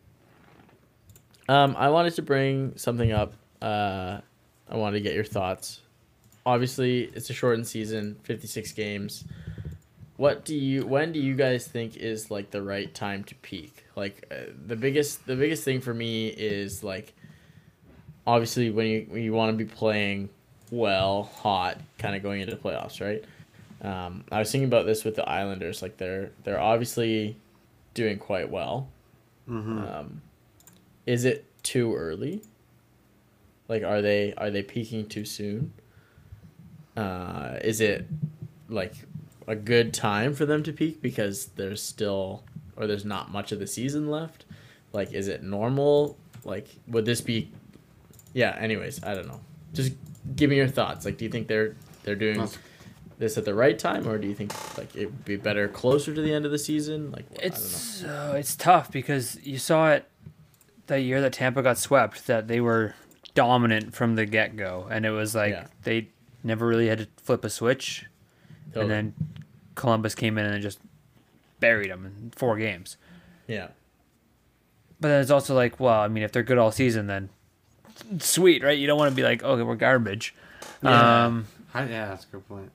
Um, I wanted to bring something up. Uh, I wanted to get your thoughts. Obviously, it's a shortened season, fifty-six games. What do you? When do you guys think is like the right time to peak? Like uh, the biggest, the biggest thing for me is like, obviously when you when you want to be playing well, hot, kind of going into the playoffs, right? Um, I was thinking about this with the Islanders. Like they're they're obviously doing quite well. Mm-hmm. Um, is it too early? Like, are they are they peaking too soon? Uh, is it like a good time for them to peak because there's still or there's not much of the season left? Like, is it normal? Like, would this be? Yeah. Anyways, I don't know. Just give me your thoughts. Like, do you think they're they're doing That's- this at the right time, or do you think like it would be better closer to the end of the season? Like, I don't know. It's uh, it's tough because you saw it that year that Tampa got swept, that they were dominant from the get go, and it was like Yeah. they never really had to flip a switch, Totally. and then Columbus came in and just buried them in four games. Yeah. But then it's also like, well, I mean, if they're good all season, then sweet, right? You don't want to be like, okay, we're garbage. Yeah. Um, I, yeah, that's a good point.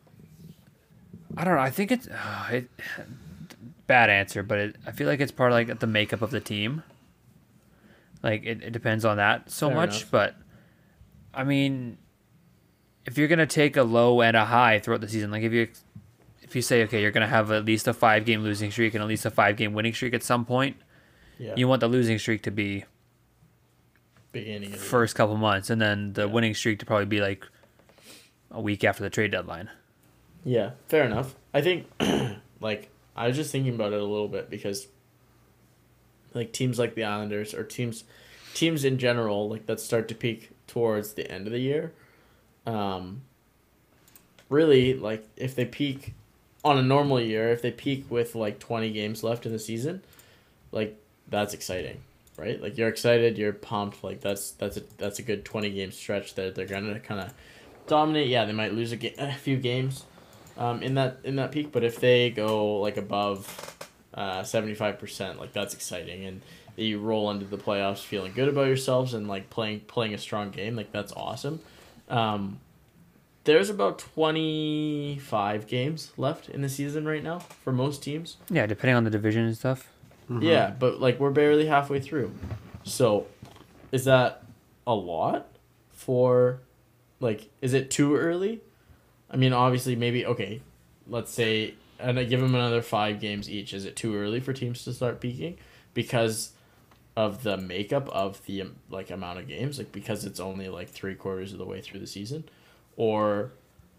I don't know. I think it's uh, it, bad answer, but it, I feel like it's part of like the makeup of the team. Like it, it depends on that so Fair much, enough. but I mean, if you're gonna take a low and a high throughout the season, like if you if you say okay, you're gonna have at least a five game losing streak and at least a five game winning streak at some point, Yeah. you want the losing streak to be Beginning of the first couple months, and then the winning streak to probably be like a week after the trade deadline. Yeah, fair enough. I think, like, I was just thinking about it a little bit because, like, teams like the Islanders or teams, teams in general, like that start to peak towards the end of the year. Um, really, like, if they peak on a normal year, if they peak with like twenty games left in the season, like that's exciting, right? Like you're excited, you're pumped. Like that's that's a that's a good twenty game stretch that they're gonna kind of dominate. Yeah, they might lose a, ga- a few games. Um, in that in that peak, but if they go like above uh seventy five percent, like that's exciting, and you roll into the playoffs feeling good about yourselves and like playing playing a strong game, like that's awesome. Um, there's about twenty five games left in the season right now for most teams. Yeah, depending on the division and stuff. Mm-hmm. Yeah, but like we're barely halfway through, so is that a lot for? Like, is it too early? I mean, obviously, maybe, okay, let's say, and I give them another five games each. Is it too early for teams to start peaking because of the makeup of the, um, like, amount of games? Like, because it's only, like, three quarters of the way through the season? Or,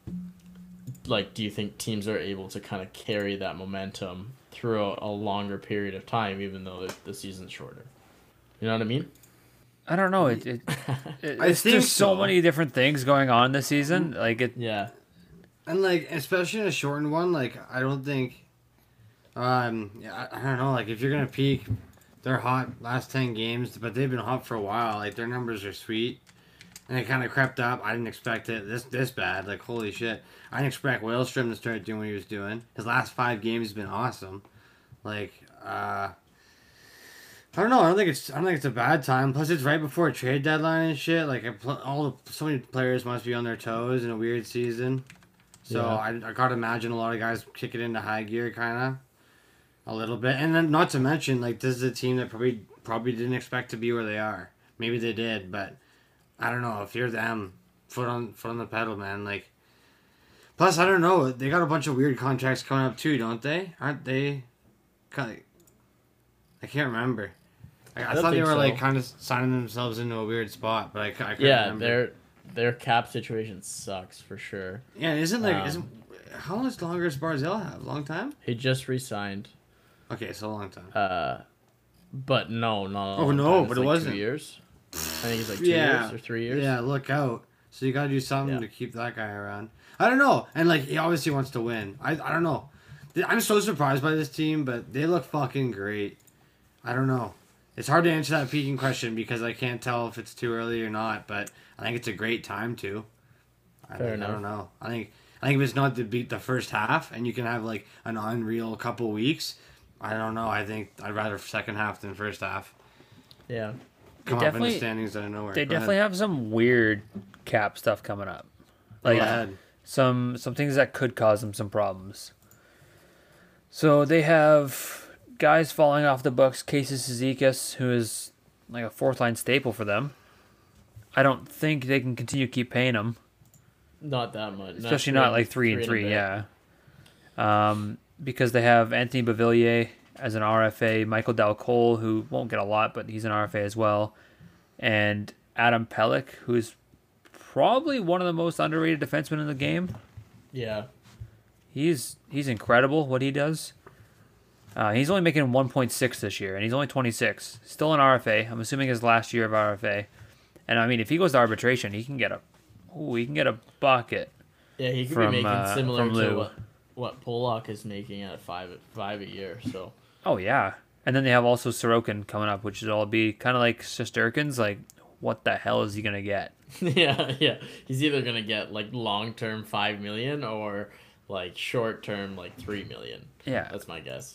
like, do you think teams are able to kind of carry that momentum throughout a longer period of time, even though the, the season's shorter? You know what I mean? I don't know. It, it, it I it's, think there's so so. many different things going on this season. Like it, Yeah. And like, especially in a shortened one, like I don't think, Um, yeah, I, I don't know. Like if you're gonna peak, they're hot last ten games, but they've been hot for a while. Like their numbers are sweet, and it kind of crept up. I didn't expect it this this bad. Like holy shit, I didn't expect Wahlstrom to start doing what he was doing. His last five games has been awesome. Like uh. I don't know. I don't think it's. I don't think it's a bad time. Plus, it's right before a trade deadline and shit. Like, all the, so many players must be on their toes in a weird season. So Yeah. I, I gotta imagine a lot of guys kick it into high gear, kind of, a little bit. And then, not to mention, like this is a team that probably probably didn't expect to be where they are. Maybe they did, but I don't know. If you're them, foot on foot on the pedal, man. Like, plus I don't know. They got a bunch of weird contracts coming up too, don't they? Aren't they? Kind of, I can't remember. I, I, I don't thought they think were so. like kind of signing themselves into a weird spot, but I, I couldn't Yeah, remember. their their cap situation sucks for sure. Yeah, isn't like Um, isn't how much longer does Barzell have? Long time? He just re-signed, Okay, so a long time. uh, but no, not. a Oh, long no, time. It's but it like wasn't. two years. I think it's like two Yeah. years or three years. Yeah, look out. So you gotta do something Yeah. to keep that guy around. I don't know, and like he obviously wants to win. I I don't know. I'm so surprised by this team, but they look fucking great. I don't know. It's hard to answer that peaking question because I can't tell if it's too early or not, but I think it's a great time to. I, Fair think, I enough. don't know. I think I think if it's not to beat the first half and you can have like an unreal couple weeks, I don't know. I think I'd rather second half than first half. Yeah. Come up in the definitely- standings out of nowhere. They Go definitely ahead. have some weird cap stuff coming up. Go Like ahead. some some things that could cause them some problems. So they have guys falling off the books. Casey Zizekas, who is like a fourth line staple for them. I don't think they can continue to keep paying him, Not that much. especially not like three and a three. bit. Yeah, um, because they have Anthony Bavillier as an R F A, Michael Dalcole, who won't get a lot, but he's an R F A as well, and Adam Pelech, who's probably one of the most underrated defensemen in the game. Yeah. He's he's incredible what he does. Uh, he's only making one point six this year, and he's only twenty-six. Still an R F A. I'm assuming his last year of R F A. And I mean, if he goes to arbitration, he can get a, ooh, he can get a bucket. Yeah, he could From, be making uh, similar from to Lou. what what Pollock is making at five five a year. So Oh yeah. And then they have also Sorokin coming up, which is all be kind of like Shesterkin's. Like, what the hell is he gonna get? yeah, yeah, he's either gonna get like long term five million or like short term like three million. Yeah. That's my guess.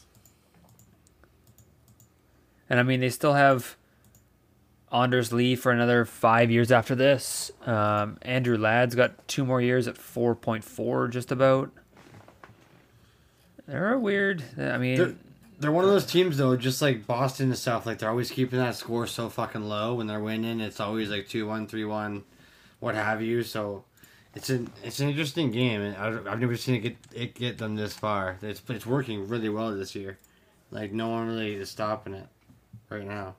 And I mean, they still have Anders Lee for another five years after this. Um, Andrew Ladd's got two more years at four point four, just about. They're weird. I mean, They're, they're one of those teams though, just like Boston and stuff. Like they're always keeping that score so fucking low when they're winning. It's always like two one, three one, what have you. So it's an it's an interesting game, and I've, I've never seen it get it get them this far. It's it's working really well this year. Like no one really is stopping it right now.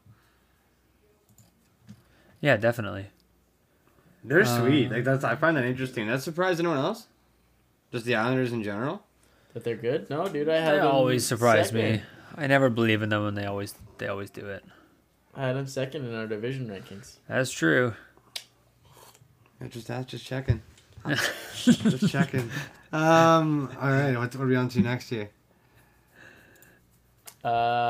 yeah, definitely. They're sweet. Uh, Like that's I find that interesting. That surprised anyone else? Just the Islanders in general. That they're good? No, dude, I had They them always surprise second. me. I never believe in them, and they always they always do it. I had them second in our division rankings. That's true. Yeah, just that's just checking. Just checking. Um. All right. What, what are we on to next here? Uh,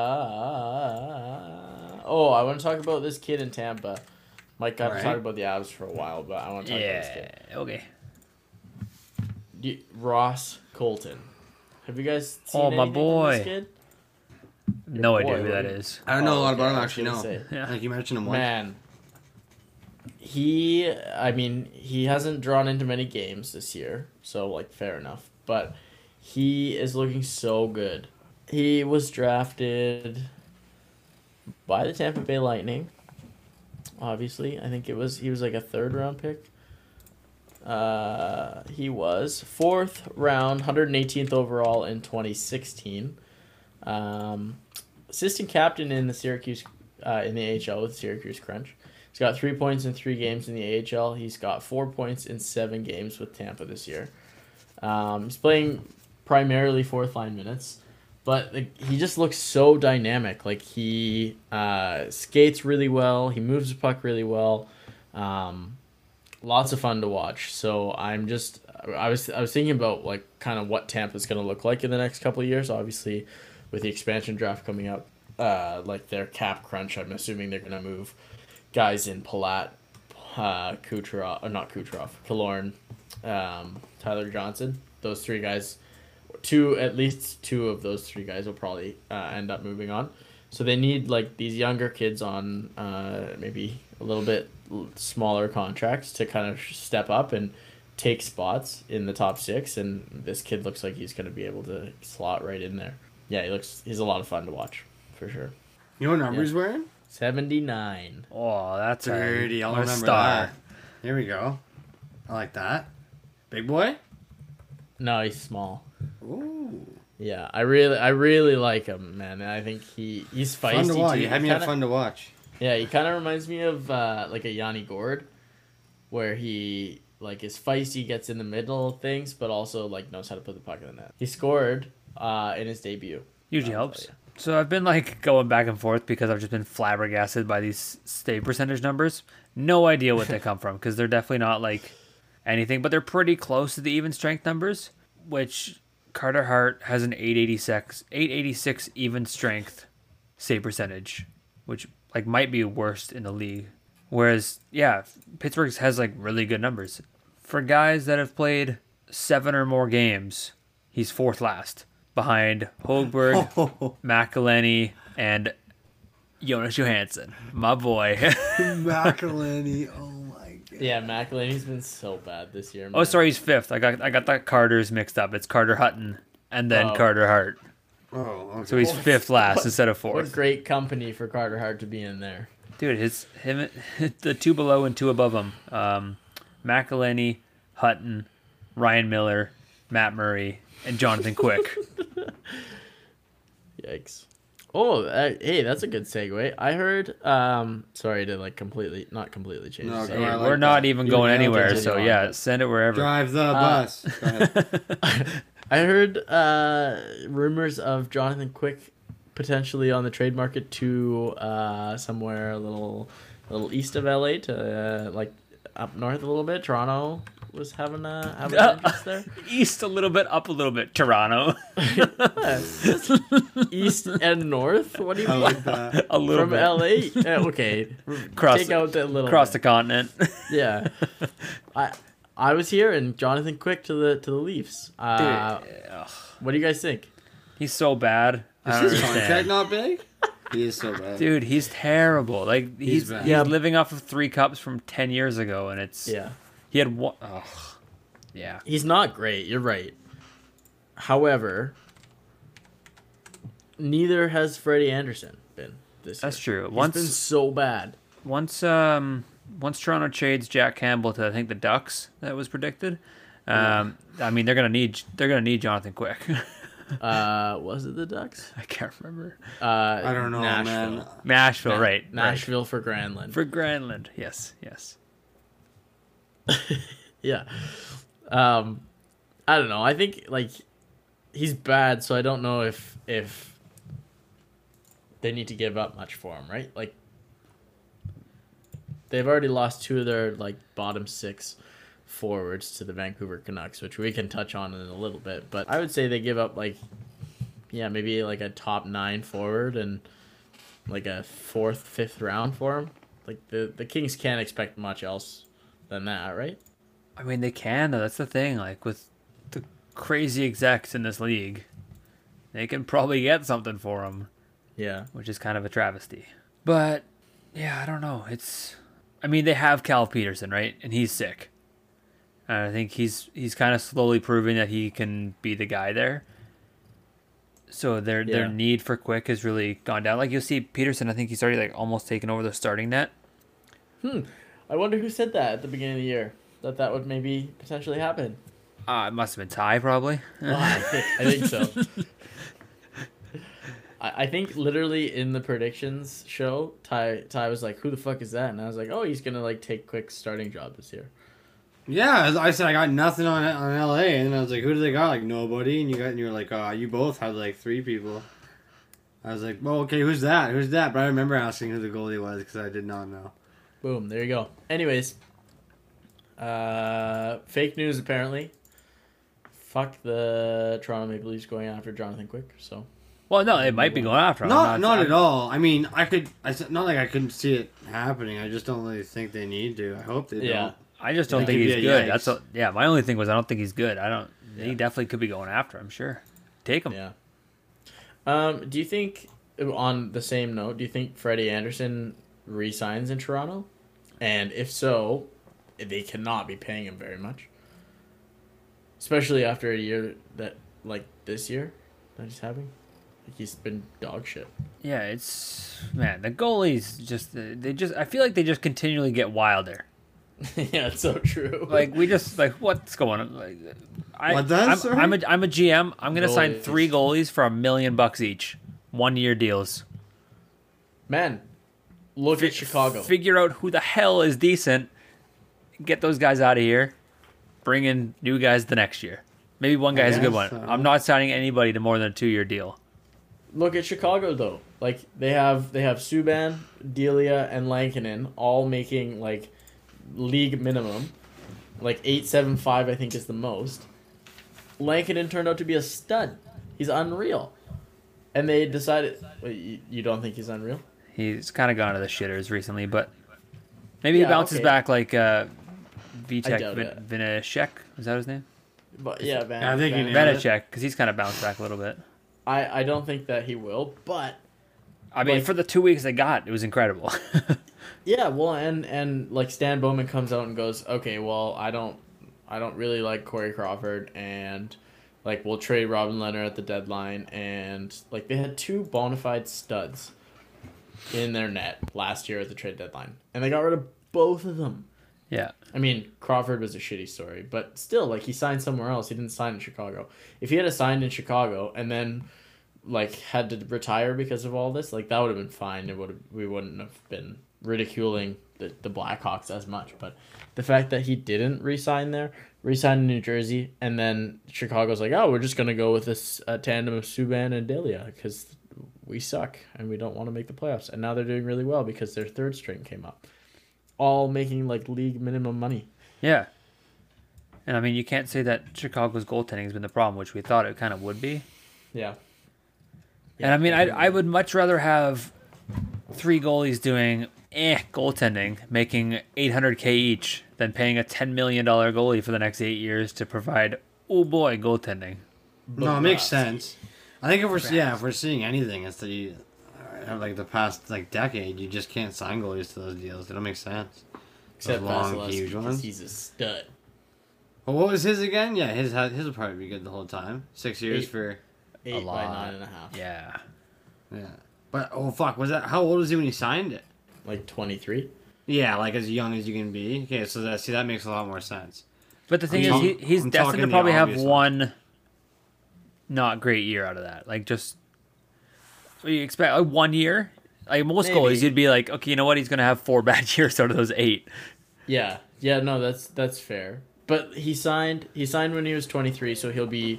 oh, I want to talk about this kid in Tampa. Mike got Alright. to talk about the Avs for a while, but I want to talk about this Yeah. kid. Okay. Do- Ross Colton. Have you guys seen Oh, my anything from boy. this kid? No boy, idea who what that do you- is. I don't know a Oh, lot about okay, him. I was Actually, gonna no. say. Yeah. Like you mentioned him once. Man, he, I mean, he hasn't drawn into many games this year, so, like, fair enough. But he is looking so good. He was drafted by the Tampa Bay Lightning, obviously. I think it was, he was like a third round pick. Uh, he was fourth round, one hundred eighteenth overall in twenty sixteen. Um, assistant captain in the Syracuse, uh, in the A H L with Syracuse Crunch. He's got three points in three games in the A H L. He's got four points in seven games with Tampa this year. Um, he's playing primarily fourth line minutes, but like, he just looks so dynamic. Like he uh, skates really well. He moves the puck really well. Um, lots of fun to watch. So I'm just I was I was thinking about like kind of what Tampa's going to look like in the next couple of years. Obviously, with the expansion draft coming up, uh, like their cap crunch, I'm assuming they're gonna move guys in Palat, uh, Kucherov, or not Kucherov, Killorn, um, Tyler Johnson. Those three guys, two at least two of those three guys will probably uh, end up moving on. So they need like these younger kids on uh, maybe a little bit smaller contracts to kind of step up and take spots in the top six. And this kid looks like he's going to be able to slot right in there. Yeah, he looks. He's a lot of fun to watch for sure. You know what number he's wearing? seventy-nine. Oh, that's thirty. a, I'll what a remember star. that. There we go. I like that. Big boy? No, he's small. Ooh. Yeah, I really, I really like him, man. I think he he's feisty Fun to watch. too. You had He me have kinda- fun to watch. Yeah, he kind of reminds me of uh, like a Yanni Gord, where he like is feisty, gets in the middle of things, but also like knows how to put the puck in the net. He scored uh, in his debut. Usually I'll helps. tell So I've been like going back and forth because I've just been flabbergasted by these save percentage numbers. No idea what they come from because they're definitely not like anything, but they're pretty close to the even strength numbers, which Carter Hart has an eight eighty-six, eight eighty-six even strength save percentage, which like might be worst in the league. Whereas, yeah, Pittsburgh has like really good numbers. For guys that have played seven or more games, he's fourth last behind Hogberg, McElhenney, and Jonas Johansson, my boy. McElhenney, oh my god. Yeah, McElhaney's been so bad this year. Man. Oh, sorry, he's fifth. I got I got that Carter's mixed up. It's Carter Hutton and then Oh. Carter Hart. Oh, okay. So he's fifth last what- instead of What fourth. great company for Carter Hart to be in there. Dude, his him the two below and two above him. Um, McElhenney, Hutton, Ryan Miller, Matt Murray, and Jonathan Quick. Yikes. Oh, uh, hey, that's a good segue. I heard. Um, sorry to like completely, not completely change. No, the go subject. I like We're not that. even You going nailed it. anywhere, Continue so on. yeah, send it wherever. Drive the bus. Go ahead. I heard uh, rumors of Jonathan Quick potentially on the trade market to uh, somewhere a little, a little east of L A to uh, like up north a little bit. Toronto was having a having an interest there. East a little bit, up a little bit. Toronto. East and north. What do you I mean? like that. a little From bit. L A? Uh, okay. Cross- Take out that little Across bit. the continent. Yeah. I I was here and Jonathan Quick to the to the Leafs. Uh, Dude, ugh. what do you guys think? He's so bad. I Is don't his contract understand. not big? He is so bad. Dude, he's terrible. Like he's he's, bad. Yeah. living off of three cups from ten years ago, and it's Yeah. he had one. Ugh. Yeah, He's not great, you're right. However, neither has Freddie Anderson been this that's year. true. He's Once been so bad. once um once Toronto trades Jack Campbell to I think the Ducks that was predicted. Um, I mean they're gonna need they're gonna need Jonathan Quick. Uh, was it the Ducks? I can't remember. Uh, I don't know, Nashville. man. Nashville, Na- right? Nashville for Granlund. right. For Granlund, yes, yes. Yeah. Um, I don't know. I think like he's bad, so I don't know if if they need to give up much for him, right? Like they've already lost two of their like bottom six forwards to the Vancouver Canucks, which we can touch on in a little bit. But I would say they give up like yeah, maybe like a top nine forward and like a fourth, fifth round for him. Like the the Kings can't expect much else than that, right? I mean they can though. That's the thing. Like with the crazy execs in this league, they can probably get something for him. Yeah. Which is kind of a travesty. But yeah, I don't know. It's I mean they have Cal Peterson, right? And he's sick. And I think he's he's kind of slowly proving that he can be the guy there. So their their Yeah. need for Quick has really gone down. Like you'll see Peterson, I think he's already like almost taken over the starting net. Hmm. I wonder who said that at the beginning of the year. That that would maybe potentially happen. Uh, it must have been Ty probably. Well, I, think, I think so. I, I think literally in the predictions show, Ty Ty was like, "Who the fuck is that?" And I was like, "Oh, he's gonna like take Quick's starting job this year." Yeah, I said I got nothing on on L A, and then I was like, "Who do they got?" Like nobody, and you got and you were like, "Uh, you both had like three people." I was like, "Well, okay, who's that? Who's that?" But I remember asking who the goalie was because I did not know. Boom. There you go. Anyways, uh, fake news apparently. Fuck the Toronto Maple Leafs going after Jonathan Quick. So. Well, no, they might be going after him. Not, I'm not I'm- at all. I mean, I could. I said not like I couldn't see it happening. I just don't really think they need to. I hope they Yeah. don't. I just don't It think could he's be a good. yikes. That's a, yeah. My only thing was I don't think he's good. I don't. He Yeah. definitely could be going after him. Sure, take him. Yeah. Um, do you think, on the same note, do you think Freddie Anderson re-signs in Toronto? And if so, they cannot be paying him very much. Especially after a year that, like this year, that he's having. Like he's been dog shit. Yeah, it's man. The goalies just they just. I feel like they just continually get wilder. Yeah, it's so true. Like we just like what's going on? Like, I, What does, I'm, sorry? I'm a I'm a G M. I'm gonna sign Goalies. three goalies for a million bucks each, one year deals. Man, look at Chicago. Figure out who the hell is decent. Get those guys out of here. Bring in new guys the next year. Maybe one I guy's a good guess one. so. I'm not signing anybody to more than a two year deal. Look at Chicago though. Like they have they have Subban, Delia, and Lankinen all making like league minimum. Like eight seven five I think is the most. Lankinen turned out to be a stud. He's unreal. And they decided wait, you, you don't think he's unreal? He's kind of gone to the shitters recently, but maybe Yeah, he bounces okay. back like uh, I Vitek doubt Vin- it. Vinashek. Is that his name? But yeah, Van, I think he Van- nailed it. Vanacek, because he's kind of bounced back a little bit. I, I don't think that he will, but I mean, Like- for the two weeks they got, it was incredible. yeah, well, and and like Stan Bowman comes out and goes, okay, well, I don't, I don't really like Corey Crawford, and like we'll trade Robin Leonard at the deadline, and like they had two bona fide studs in their net last year at the trade deadline, and they got rid of both of them. Yeah. I mean, Crawford was a shitty story, but still, like he signed somewhere else. He didn't sign in Chicago. If he had signed in Chicago and then like had to retire because of all this, like that would have been fine. It would have, we wouldn't have been ridiculing the, the Blackhawks as much. But the fact that he didn't re-sign there, re-sign in New Jersey, and then Chicago's like, oh, we're just gonna go with this uh, tandem of Subban and Delia because we suck and we don't want to make the playoffs. And now they're doing really well because their third string came up, all making like league minimum money. Yeah. And I mean, you can't say that Chicago's goaltending has been the problem, which we thought it kind of would be. Yeah. And I mean, I I would much rather have three goalies doing eh goaltending, making eight hundred k each, than paying a ten million dollars goalie for the next eight years to provide, oh boy, goaltending. No, it makes Bobrovsky. sense. I think if we're yeah, if we're seeing anything, it's that you have like the past like decade, you just can't sign goalies to those deals. They don't make sense. Except Those long, Vasilevsky, huge 'cause ones. he's a stud. Well, what was his again? Yeah, his his would probably be good the whole time. Six years Eight. for Eight by lot. nine and a half. Yeah. yeah. But oh fuck, was that how old was he when he signed it? Like twenty-three. Yeah, like as young as you can be. Okay, so that see that makes a lot more sense. But the thing I'm is, he, talk- he's I'm destined talking to the probably have obvious one not great year out of that. Like, just, what do you expect? Like, one year? Like, most Maybe. goalies, you'd be like, okay, you know what? He's going to have four bad years out of those eight. Yeah, yeah, no, that's that's fair. But he signed he signed when he was twenty-three, so he'll be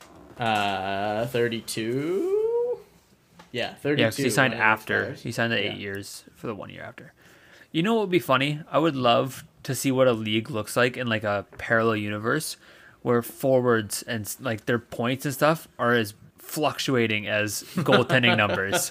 uh thirty-two. Yeah, thirty-two. Yeah, because he signed when it after. expires. He signed the eight Yeah. years for the one year after. You know what would be funny? I would love to see what a league looks like in like a parallel universe where forwards and like their points and stuff are as fluctuating as goaltending numbers.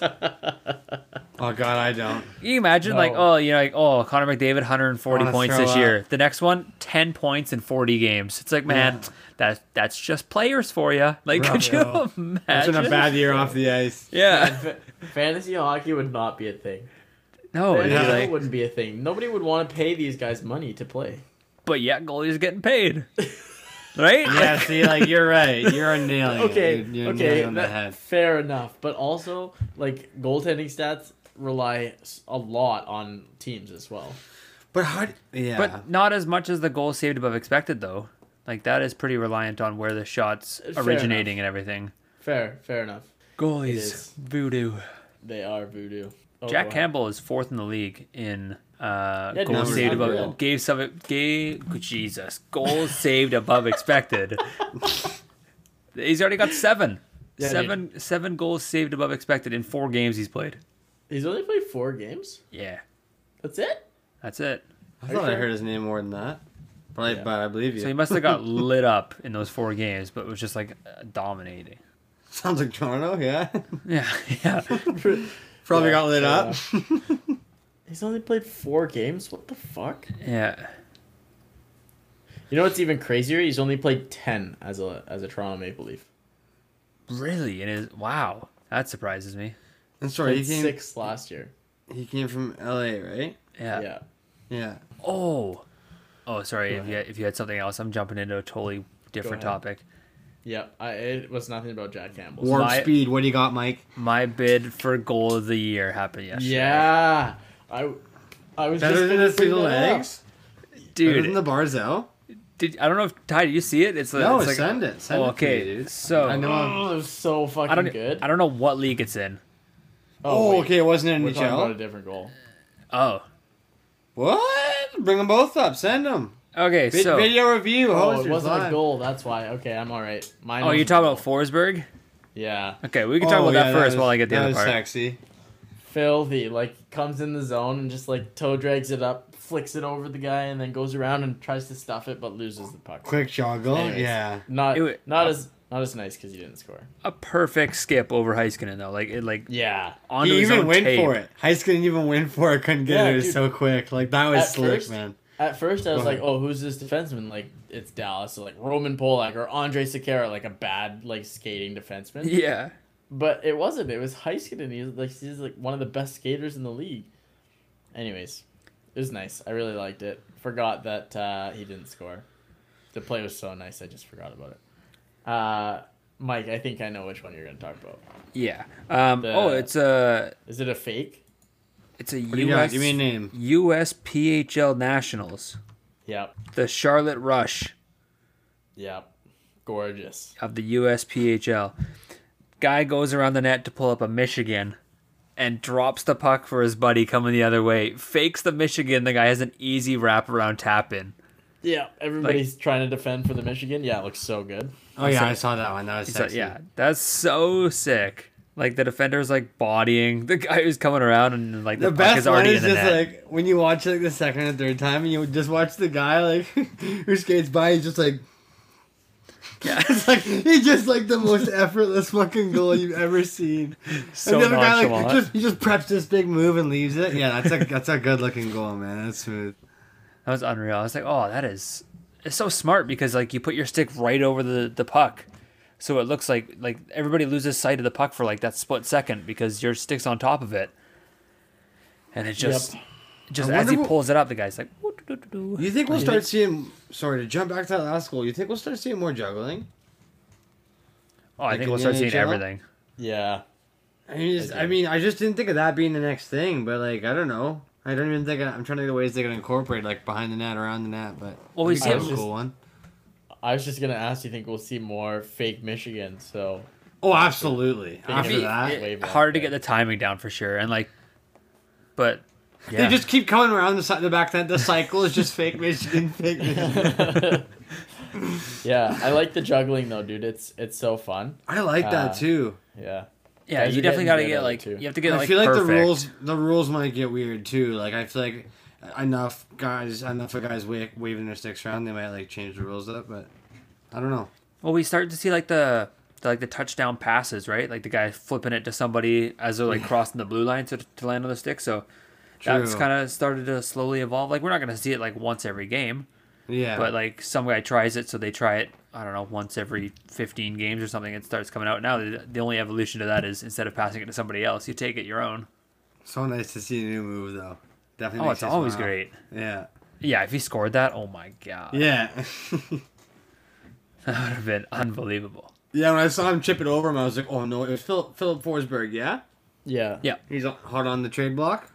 Oh god, I don't. Can you imagine like, No. oh, you know, like, oh, Connor McDavid, one hundred forty I wanna points throw this up. year. The next one, ten points in forty games. It's like, man, Yeah. that that's just players for you. Like, could you Bro. imagine? That's been a bad year off the ice. Yeah. Fa- Fantasy hockey would not be a thing. No, it'd be Fantasy like, wouldn't be a thing. Nobody would want to pay these guys money to play. but yeah, goalies getting paid. Right? Yeah, see, like you're right. You're nailing Okay, it. You're, you're okay, nailing it on the that- head. fair enough. But also, like goaltending stats rely s- a lot on teams as well. But how? d- Yeah. But not as much as the goals saved above expected, though. Like, that is pretty reliant on where the shots Fair originating and everything. Fair, fair enough. It Goalies. is. Voodoo. They are voodoo. Oh, Jack go ahead. Campbell is fourth in the league in uh, Yeah, goals dude, saved unreal. above gave sub gave Jesus goals saved above expected. He's already got seven, Yeah, seven, seven goals saved above expected in four games he's played. He's only played four games. Yeah, That's it. that's it. I Are you thought I sure? heard his name more than that. But, I, Yeah. but I believe you. So he must have got lit up in those four games, but was just like uh, dominating. Sounds like Toronto, yeah. Yeah, yeah. Probably Yeah, got lit uh, up. He's only played four games. What the fuck? Yeah. You know what's even crazier? He's only played ten as a as a Toronto Maple Leaf. Really? It is. Wow. That surprises me. And sorry, Played he came. six last year. He came from L A, right? Yeah. Yeah. Yeah. Oh. Oh, sorry. Go If you, had, if you had something else, I'm jumping into a totally different ahead. topic. Yeah. I, it was nothing about Jack Campbell. Warp My- speed. What do you got, Mike? My bid for goal of the year happened yesterday. Yeah. I I was Better just than gonna the bring single that up. legs. Better than Dude. the Barzell. Did I don't know if Ty, did you see it? It's a- No, it's like, send it. Send oh, it okay. to me, dude. So I know. Oh, it was so fucking I don't good. I don't know what league it's in. Oh, wait. okay. It wasn't in We're talking about a N H L. different goal. Oh. What? Bring them both up. Send them. Okay, Vid- so video review. Oh, Hosers it wasn't live. a goal. That's why. Okay, I'm all right. Mine Oh, you're wasn't talking a about goal. Forsberg? Yeah. Okay, we can talk Oh, about yeah, that first was- while I get the that other was part. sexy. Filthy. Like comes in the zone and just like toe drags it up, flicks it over the guy, and then goes around and tries to stuff it, but loses the puck. Quick joggle. Anyways. Yeah. Not It wa- not as not as nice because he didn't score. A perfect skip over Heiskanen though. Like it like Yeah. onto He his even own went tape. for it. Heist couldn't even win for it. Couldn't get Yeah, it. It was dude. so quick. Like that was At slick, first- man. At first, I was Go like, ahead. "Oh, who's this defenseman?" Like, it's Dallas, so like Roman Polak or Andre Sekera, like a bad like skating defenseman. Yeah. But it wasn't. It was Heiskanen. He's like he's like one of the best skaters in the league. Anyways, it was nice. I really liked it. Forgot that uh, he didn't score. The play was so nice. I just forgot about it. Uh, Mike, I think I know which one you're gonna talk about. Yeah. Um The- oh, it's a Is it a fake? it's a What do you got? U S Give me a name. U S P H L Nationals. Yep. The Charlotte Rush Yep. Gorgeous. of the U S P H L. Guy goes around the net to pull up a Michigan and drops the puck for his buddy coming the other way. Fakes the Michigan. The guy has an easy wraparound tap in. Yeah. Everybody's trying to defend for the Michigan. Yeah, it looks so good. Oh yeah, So- I saw that one. That was He's like, sexy. yeah, that's so sick. Like the defender's like bodying the guy who's coming around and like the, The puck best is one already is in the just net. like when you watch like the second and third time, and you just watch the guy like who skates by. He's just like, Yeah. it's like he just like the most effortless fucking goal you've ever seen. So and the other guy like nonchalant. just he just preps this big move and leaves it. Yeah, that's a that's a good looking goal, man. That's smooth. That was unreal. I was like, oh, that is it's so smart because like you put your stick right over the, the puck. So it looks like like everybody loses sight of the puck for like that split second because your stick's on top of it. And it just Yep. just I as he wonder what- pulls it up, the guy's like, "Woo-doo-doo-doo-doo." You think we'll You start think- seeing? Sorry to jump back to that last goal. You think we'll start seeing more juggling? Oh, I Like think in we'll the start seeing N H L? everything. Yeah. I mean, just, I I do. mean, I just didn't think of that being the next thing, but like, I don't know. I don't even think I'm trying to think of ways they can incorporate like behind the net, around the net. But Well, we I think see that's it- a cool one. I was just gonna ask. Do you think we'll see more fake Michigan? So Oh, absolutely. After Maybe- that, it- Way back Hard to there. get the timing down for sure. And like but yeah. they just keep coming around the side, the back net. The cycle is just fake Michigan, fake Michigan. Yeah, I like the juggling though, dude. It's it's so fun. I like Uh, that too. Yeah. yeah, guys you are definitely getting got to good get at it, like too. you have to get I like feel like perfect. the rules, the rules might get weird too. Like I feel like enough guys, enough of guys wa- waving their sticks around, they might like change the rules up. But I don't know. Well, we start to see like the, the like the touchdown passes, right? Like the guy flipping it to somebody as they're like crossing the blue line to to land on the stick. So that's True. kind of started to slowly evolve. Like we're not gonna see it like once every game, Yeah, but like some guy tries it, so they try it. I don't know, once every fifteen games or something. It starts coming out. Now the, the only evolution to that is instead of passing it to somebody else, you take it your own. so nice to see a new move though. Definitely. Oh, makes it's you always smile. great. Yeah. Yeah, if he scored that, oh my god, Yeah. that would have been unbelievable. Yeah, when I saw him chip it over him, I was like, "Oh no, it was Philip Philip Forsberg." Yeah, Yeah. Yeah, he's hot on the trade block.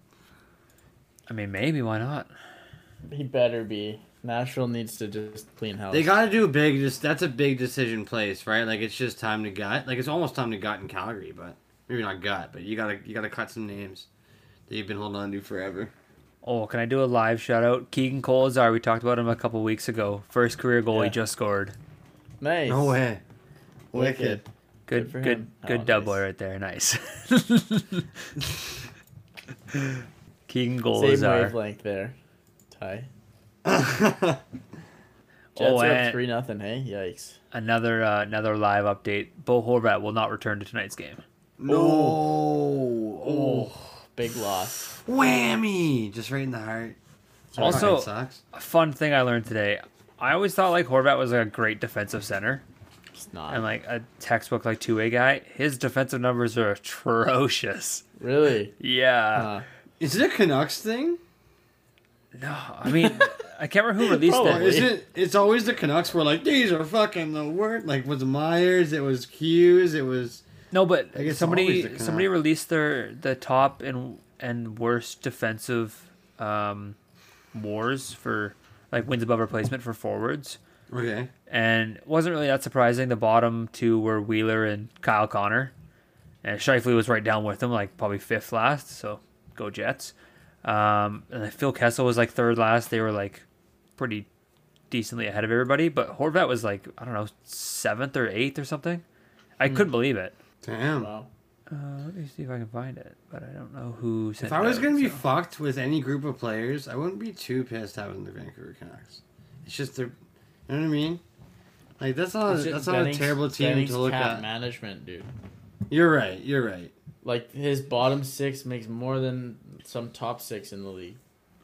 I mean maybe why not? He better be. Nashville needs to just clean house. They got to do big. Just that's a big decision place, right? Like it's just time to gut. Like it's almost time to gut in Calgary, but maybe not gut. But you gotta you gotta cut some names that you've been holding on to forever. Oh, can I do a live shout out? Keegan Kolazar, we talked about him a couple weeks ago. First career goal he Yeah. just scored. nice. No way. Wicked. Wicked. Good, Good for good, him. good Oh, dub nice. boy right there. Nice. Keegan Same Kolazar. wavelength there. Ty. Jets Oh, are and- up three nothing. Hey, yikes! Another uh, another live update. Bo Horvat will not return to tonight's game. No. Oh, big loss. Whammy! Just right in the heart. Also- Fucking sucks. A fun thing I learned today. I always thought like Horvat was like a great defensive center It's not and like a textbook like two way guy. His defensive numbers are atrocious. really. Yeah. Uh, Is it a Canucks thing? No, I mean I can't remember who released Probably. it. Is it? It's always the Canucks where like these are fucking the worst. Like was it Myers? It was Hughes. It was. No, but I guess always the somebody Canucks. somebody released their the top and and worst defensive um, wars for like wins above replacement for forwards, Okay. and it wasn't really that surprising. The bottom two were Wheeler and Kyle Connor, and Scheifele was right down with them, like probably fifth last. So go Jets. Um, and then Phil Kessel was like third last. They were like pretty decently ahead of everybody, but Horvat was like I don't know seventh or eighth or something. I couldn't believe it. Damn. wow. Uh, let me see if I can find it, but I don't know who sent If I was it out, gonna be so. fucked with any group of players, I wouldn't be too pissed having the Vancouver Canucks. It's just they're, you know what I mean? Like that's not It's just that's not a Benning's- terrible team Benning's to look cap at. management, dude. You're right. You're right. Like his bottom six makes more than some top six in the league.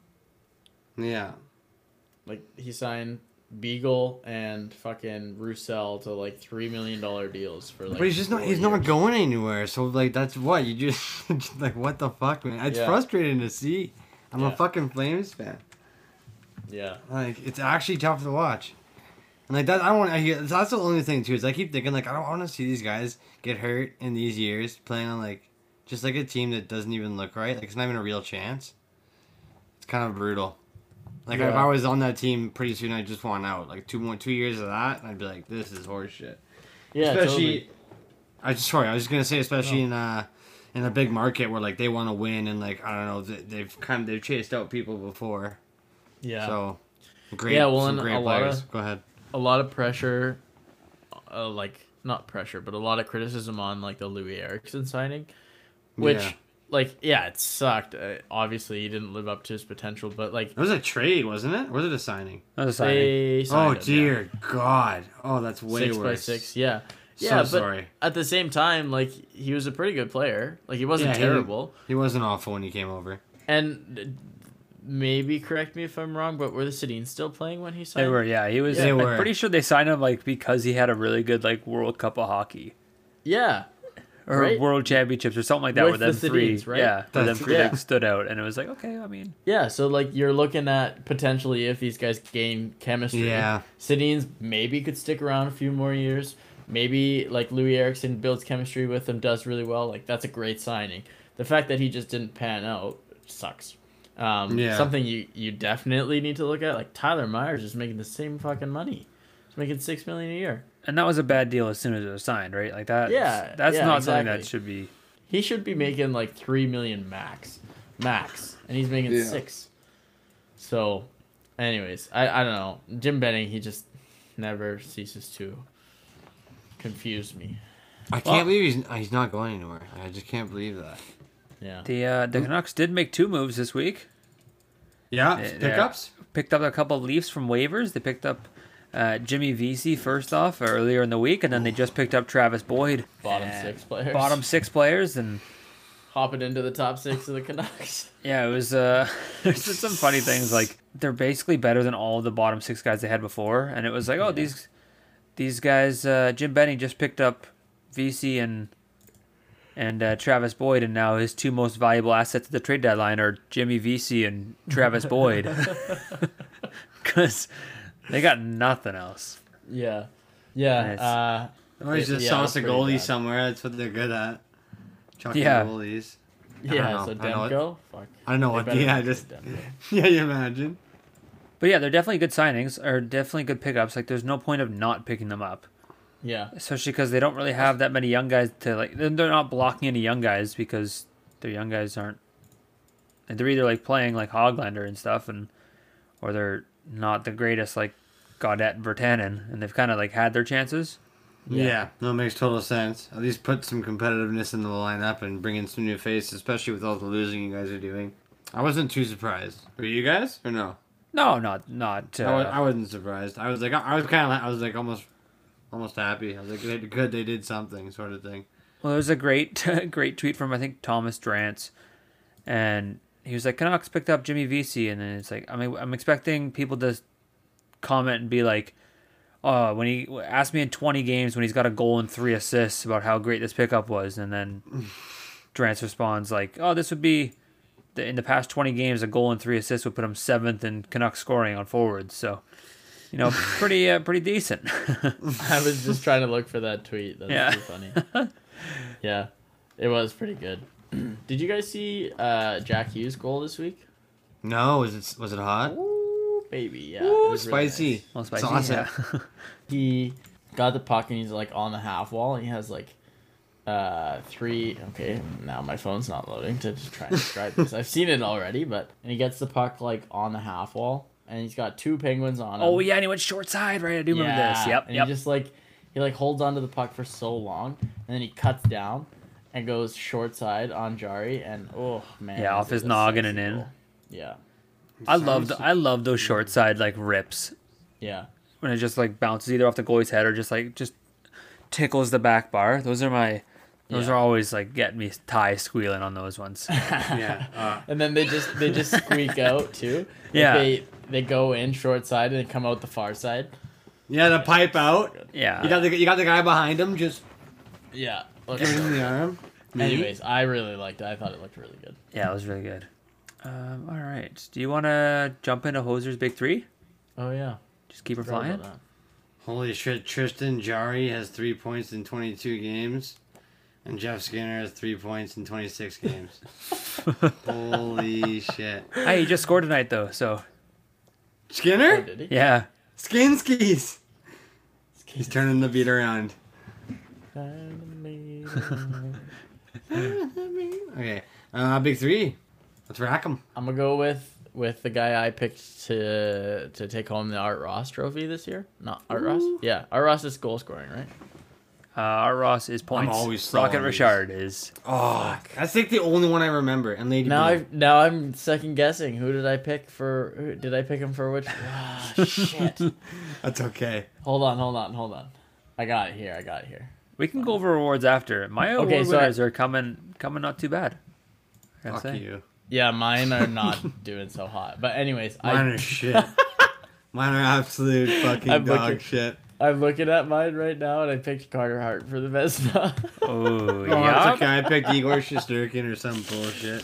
Yeah. Like he signed Beagle and fucking Roussel to like three million dollar deals for like. But he's just not. four He's years. not going anywhere. So like that's what you just like. What the fuck, man? It's Yeah. frustrating to see. I'm a Yeah. fucking Flames fan. Yeah. Like it's actually tough to watch. And like that, I don't want. I hear that's the only thing too. Is I keep thinking like I don't want to see these guys get hurt in these years playing on like just like a team that doesn't even look right. Like it's not even a real chance. It's kind of brutal. Like if Yeah. I was on that team, pretty soon I'd just want out. Like two more two years of that, and I'd be like, this is horseshit. Yeah. especially, Totally. I just sorry, I was just gonna say, especially No. in uh in a big market where like they want to win and like I don't know, they, they've kind of they've chased out people before. Yeah. So great, Yeah, well, some and great a lot players. of- Go ahead. a lot of pressure, uh, like not pressure, but a lot of criticism on like the Louis Erickson signing, which Yeah. like yeah, it sucked. Uh, obviously, he didn't live up to his potential, but like It was a trade, wasn't it? Or was it a signing? That was a signing. they Oh signed him, dear God! Oh, that's yeah. way six worse. by six, yeah, So yeah. But sorry. at the same time, like he was a pretty good player. Like he wasn't Yeah, he didn't- terrible. He wasn't awful when he came over. And uh, maybe correct me if I'm wrong, but were the Sedins still playing when he signed? They were, yeah. He was. They I'm were. pretty sure they signed him like because he had a really good like World Cup of hockey Yeah, or Right. World Championships or something like that. With where them the three, Sedins, right? yeah, where them That's- three yeah. like, stood out, and it was like, okay, I mean, yeah. So like you're looking at potentially if these guys gain chemistry. Yeah. Sedins maybe could stick around a few more years. Maybe like Louis Erickson builds chemistry with them, does really well. Like that's a great signing. The fact that he just didn't pan out sucks. Um, Yeah. Something you, you definitely need to look at. Like Tyler Myers is making the same fucking money. He's making six million a year. and that was a bad deal as soon as it was signed, right? Like that. Yeah, that's yeah, not something that exactly. should be. He should be making like three million max, max, and he's making Yeah. six. So, anyways, I I don't know. Jim Benning, he just never ceases to confuse me. I can't believe he's he's not going anywhere. I just can't believe that. Yeah. The uh, the Canucks did make two moves this week. Yeah, They- pickups. Picked up a couple of Leafs from waivers. They picked up uh, Jimmy Vesey first off earlier in the week, and then they just picked up Travis Boyd. Bottom And six players. Bottom six players, and Hopping into the top six of the Canucks. yeah, it was. Uh, there's just some funny things like they're basically better than all the bottom six guys they had before, and it was like, oh, Yeah. these these guys. Uh, Jim Benning just picked up Vesey and and uh, Travis Boyd, and now his two most valuable assets at the trade deadline are Jimmy Vesey and Travis Boyd, because they got nothing else. Yeah. Yeah. Nice. Uh, Or he's just yeah, sauce that's a pretty goalie bad. somewhere. That's what they're good at. Chucking Yeah. goalies. yeah. know. So I know what- Demko. Fuck. I don't know They what. better Yeah, not just get Demko. yeah. You imagine. But yeah, they're definitely good signings, or definitely good pickups. Like, there's no point of not picking them up, Yeah. especially because they don't really have that many young guys to like. They're they're not blocking any young guys because their young guys aren't. And they're either like playing like Hoglander and stuff, and or they're not the greatest like Gaudette and Vertanen, and they've kind of like had their chances. Yeah. Yeah. no, it makes total sense. At least put some competitiveness in the lineup and bring in some new faces, especially with all the losing you guys are doing. I wasn't too surprised. Were you guys or no? No, not not. Uh, I, was, I wasn't surprised. I was like, I was kind of, I was like almost, almost happy. I was like, they, good, they did something, sort of thing. Well, there was a great, great tweet from I think Thomas Drance, and he was like, "Canucks picked up Jimmy Vesey," and then it's like, I mean, I'm expecting people to comment and be like, "Oh, when he asked me in twenty games when he's got a goal and three assists about how great this pickup was," and then Drance responds like, "Oh, this would be the, in the past twenty games, a goal and three assists would put him seventh in Canucks scoring on forwards." So, you know, pretty, uh, pretty decent. I was just trying to look for that tweet. That's Yeah. pretty funny. Yeah, it was pretty good. Did you guys see uh, Jack Hughes' goal this week? No, was it was it hot? Ooh, baby, yeah. Ooh, it was really spicy. nice. Well, spicy, Sauce it. yeah. He got the puck and he's like on the half wall and he has like uh three okay now my phone's not loading to just try and describe this. I've seen it already, but and he gets the puck like on the half wall and he's got two penguins on him. Oh yeah, and he went short side, right? I do remember this. Yep, and yep. he just like he like holds onto the puck for so long and then he cuts down and goes short side on Jari and oh man. Yeah, is off it his a noggin sexy and in. goal. Yeah. I love the, I love those short side like rips Yeah. when it just like bounces either off the goalie's head or just like just tickles the back bar. Those are my those Yeah. are always like getting me tie squealing on those ones. Yeah. Uh, And then they just they just squeak out too. Like, Yeah. They they go in short side and then come out the far side. yeah, the pipe out. Yeah. You got the you got the guy behind him, just Yeah. give him the arm. Anyways, I really liked it. I thought it looked really good. Yeah, it was really good. Um, all right. Do you want to jump into Hoser's big three? Oh yeah. Just keep her Forgot flying. about that. Holy shit! Tristan Jari has three points in twenty-two games, and Jeff Skinner has three points in twenty-six games. Holy shit! Hey, he just scored tonight though, so Oh, Skinner, did he? yeah. Skinskis. He's turning the beat around. Okay, uh, big three. Let's rack them. I'm gonna go with with the guy I picked to to take home the Art Ross Trophy this year. Not Art Ross. Yeah, Art Ross is goal scoring, right? Uh, our Ross is points. always slow Rocket on these. Richard is. Oh, that's like the only one I remember. And Lady Now B. I now I'm second guessing. Who did I pick for? Who, did I pick him for which? Ah, shit. That's okay. Hold on, hold on, hold on. I got it here. I got it here. We can go over awards after. My Okay, award so I- winners are coming coming not too bad. I gotta Fuck say. you. Yeah, mine are not doing so hot. But anyways, Mine I are shit. Mine are absolute fucking I'm dog looking- shit. I'm looking at mine right now, and I picked Carter Hart for the Vesna. Oh, Oh, yeah. that's okay. I picked Igor Shesterkin or some bullshit.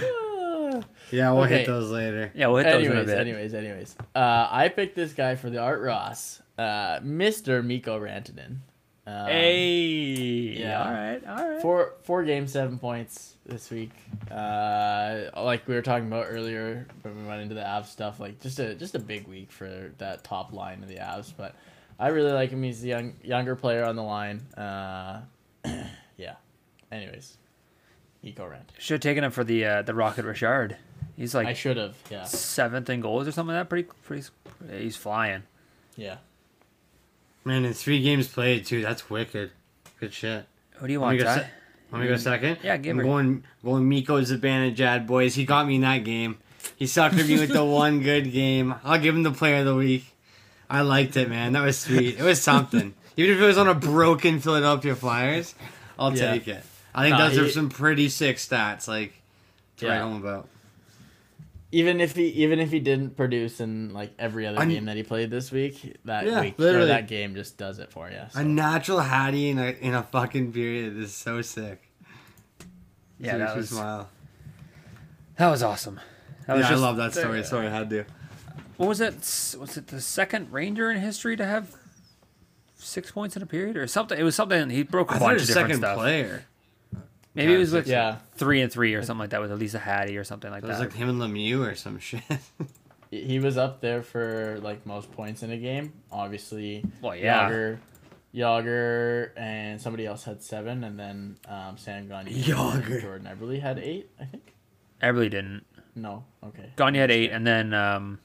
Yeah, we'll Okay. hit those later. Yeah, we'll hit those in a anyways, bit. anyways, anyways. Uh, I picked this guy for the Art Ross, uh, Mister Mikko Rantanen. Um, Hey. yeah. All right. All right. Four four games, seven points this week. Uh, like we were talking about earlier when we went into the Avs stuff, like just a just a big week for that top line of the Avs. But I really like him. He's a young younger player on the line. Uh, yeah. Anyways, Mikko Rant. Should have taken him for the uh, the Rocket Richard. He's like I should have. Yeah. seventh in goals or something like that. Pretty, pretty. He's flying. Yeah. Man, in three games played too. That's wicked. Good shit. Who do you Let me want, go, Ty? se- let me go second. Yeah, give I'm her. going going Miko Zibanejad, boys. He got me in that game. He suckered me with the one good game. I'll give him the player of the week. I liked it, man. That was sweet. It was something. Even if it was on a broken Philadelphia Flyers, I'll Yeah. take it. I think Nah, those are he- some pretty sick stats, like to write Yeah. home about. Even if he even if he didn't produce in like every other I'm- game that he played this week, that Yeah, week or literally. that game just does it for you. so. A natural Hattie in a in a fucking period is so sick. Yeah, It makes that me was smile. that was awesome. That was Yeah, I just- love that story. Sorry, I had to. What was it? S- Was it the second Ranger in history to have six points in a period or something? It was something. He broke a I thought it bunch was of different second stuff. player. Maybe it was like Yeah. three and three or something like that with Elisa Hattie or something like It was that. like him and Lemieux or some shit. He was up there for like most points in a game. Obviously, Well, yeah. Yager, Yager, and somebody else had seven, and then um, Sam Gagne Yager. and Jordan Eberle had eight. I think. Eberle didn't. No. Okay. Gagne had eight, and then um,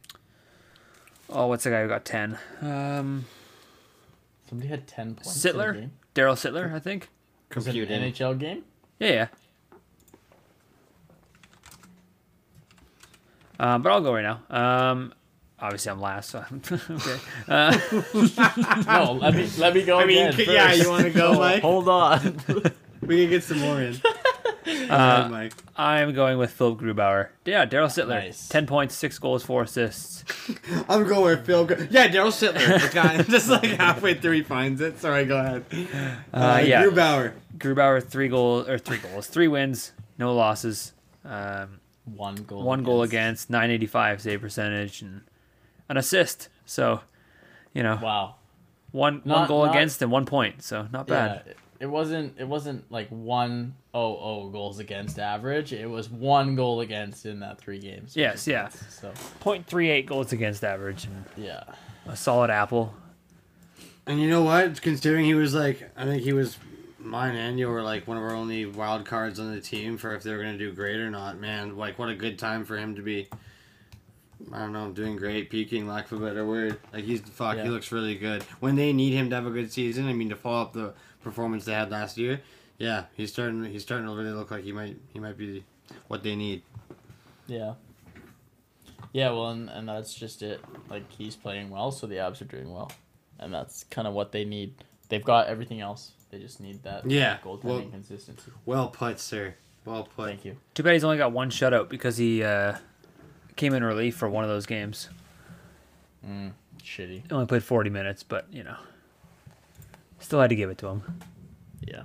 oh, what's the guy who got ten? Um, Somebody had ten points. in a Sittler, game. Daryl Sittler, I think. Was it an N H L game? Yeah, yeah. Um, but I'll go right now. Um, obviously, I'm last, so okay. Uh, No, let me let me go. I mean, again c- yeah, first. you wanna go, No, Mike? Hold on. We can get some more in. uh, Uh, Mike. I'm going with Philip Grubauer. Yeah, Daryl Sittler. Nice. ten points, six goals, four assists. I'm going with Phil. Gr- Yeah, Daryl Sittler. The guy just like halfway through he finds it. Sorry, go ahead. Uh, Uh, yeah. Grubauer. Grubauer, three goals or three goals, three wins, no losses. Um, One goal. one goal against, nine eighty-five save percentage, and an assist. So, you know, Wow. one one Not- goal not- against and one point. So not bad. Yeah, it wasn't. It wasn't like one oh oh goals against average. It was one goal against in that three games. which Yes, is yeah. nuts, So point three eight goals against average, and yeah. a solid apple. And you know what? Considering he was like, I think he was mine and you were like one of our only wild cards on the team for if they were gonna do great or not. Man, like what a good time for him to be. I don't know, doing great, peaking, lack of a better word. Like he's fuck, Yeah. he looks really good. When they need him to have a good season, I mean to follow up the performance they had last year, yeah, he's starting. He's starting to really look like he might. He might be what they need. Yeah. Yeah, well, and, and that's just it. Like, he's playing well, so the Abs are doing well. And that's kind of what they need. They've got everything else. They just need that Yeah, goaltending well- consistency. Well put, sir. Well put. Thank you. Too bad he's only got one shutout because he uh, came in relief for one of those games. Mm, shitty. He only played forty minutes, but you know, still had to give it to him. Yeah.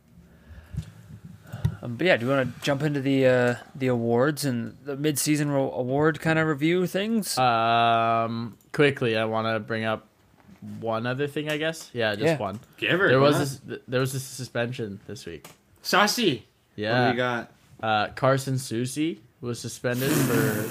Um, but yeah, do you want to jump into the uh, the awards and the mid-season ro- award kind of review things? Um, quickly, I want to bring up one other thing, I guess. Yeah, just Yeah. one. Give her. There was huh? this, th- there was this suspension this week. Saucy. What do Yeah. you got? Uh, Carson Soucy was suspended for.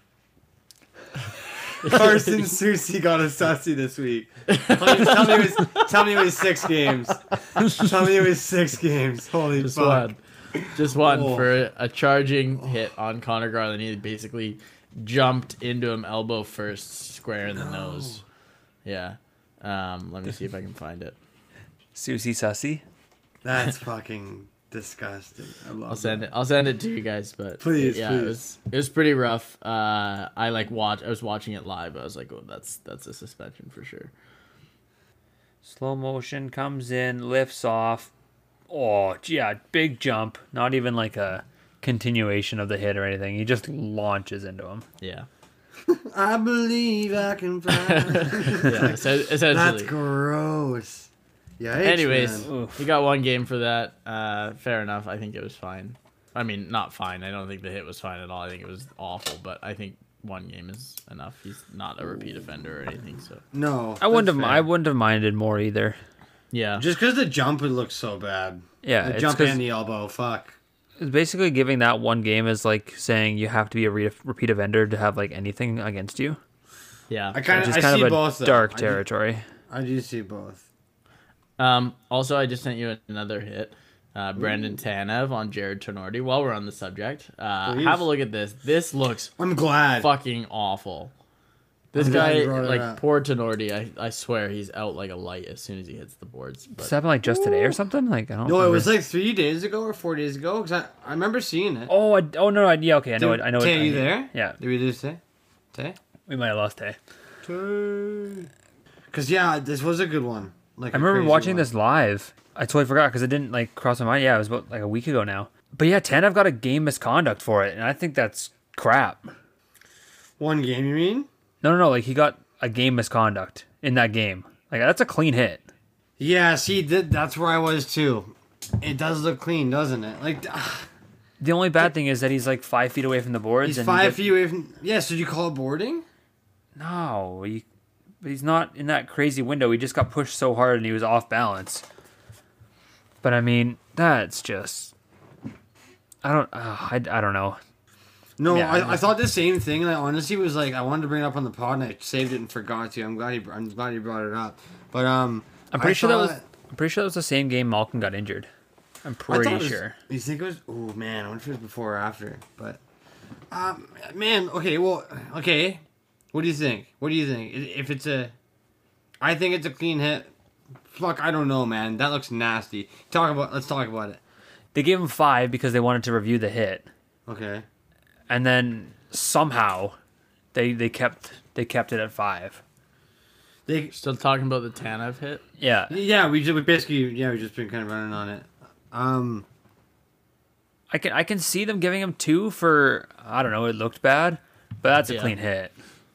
Carson Soucy got a sussy this week. Tell me, tell me, it was, tell me it was six games. Tell me it was six games. Holy Just fuck. one. Just one Oh. for a charging hit on Connor Garland. He basically jumped into him elbow first, square in the nose. Yeah. Um, let me see if I can find it. Susie Sussy. That's fucking disgusting. I love I'll send that. it. I'll send it to you guys. But Please, yeah, please. it was it was pretty rough. Uh, I like watch. I was watching it live. I was like, oh, that's that's a suspension for sure. Slow motion comes in, lifts off. Oh, yeah, big jump. Not even like a continuation of the hit or anything. He just launches into him. Yeah. I believe I can fly. Yeah. So That's essentially. gross. Yeah. Anyways, Oof. he got one game for that. Uh, fair enough. I think it was fine. I mean, not fine. I don't think the hit was fine at all. I think it was awful. But I think one game is enough. He's not a repeat offender or anything. So no. I wouldn't that's have. fair. I wouldn't have minded more either. yeah. Just because the jump would look so bad. Yeah, The it's jump 'cause and the elbow. Fuck. it's basically giving that one game is like saying you have to be a re- repeat offender to have like anything against you, Yeah. I kind which of. is I kind see of a both. though. dark I do- territory. I do see both. Um, also, I just sent you another hit. Uh, Brandon Tanev on Jared Tenorti. While we're on the subject, uh, Please. have a look at this. This looks I'm glad. fucking awful. This I'm glad you guy, brought it like, up. poor Tenorti, I, I swear he's out like a light as soon as he hits the boards. This But happened like just today or something. Like I don't. No, it remember. was like three days ago or four days ago. Cause I, I remember seeing it. Oh, I, oh no, I, yeah, okay, I know Did- it. I know Tay, it. are you there? Yeah, Did we lose Tay? Tay? we might have lost Tay. Cause yeah, this was a good one. Like I a remember crazy watching one. this live. I totally forgot because it didn't like cross my mind. Yeah, it was about like a week ago now. But yeah, Tanev got a game misconduct for it, and I think that's crap. One game, you mean? No, no, no. Like he got a game misconduct in that game. Like that's a clean hit. Yeah. See, th- that's where I was too. It does look clean, doesn't it? Like ah, The only bad thing is that he's like five feet away from the boards. he's and five he get- feet away from. Yes. Did you call it boarding? No, he, but he's not in that crazy window. He just got pushed so hard and he was off balance. But I mean, that's just. I don't. Uh, I, I don't know. No, Yeah, I, I I thought the same thing, and I honestly was like, I wanted to bring it up on the pod, and I saved it and forgot to. I'm glad you, I'm glad you brought it up. But um, I'm pretty I sure that was. thought- I'm pretty sure that was the same game Malkin got injured. I'm I pretty thought it was- sure. You think it was? Oh man, I wonder if it was before or after. But, um, man, okay, well, okay. What do you think? What do you think? I- If it's a, I think it's a clean hit. Fuck, I don't know, man. That looks nasty. Talk about. Let's talk about it. They gave him five because they wanted to review the hit, Okay. and then somehow they they kept they kept it at five. They Still talking about the Tanev hit. Yeah, yeah, we just we basically yeah we just been kind of running on it. Um, I can I can see them giving him two for I don't know. It looked bad, but that's a Yeah. clean hit.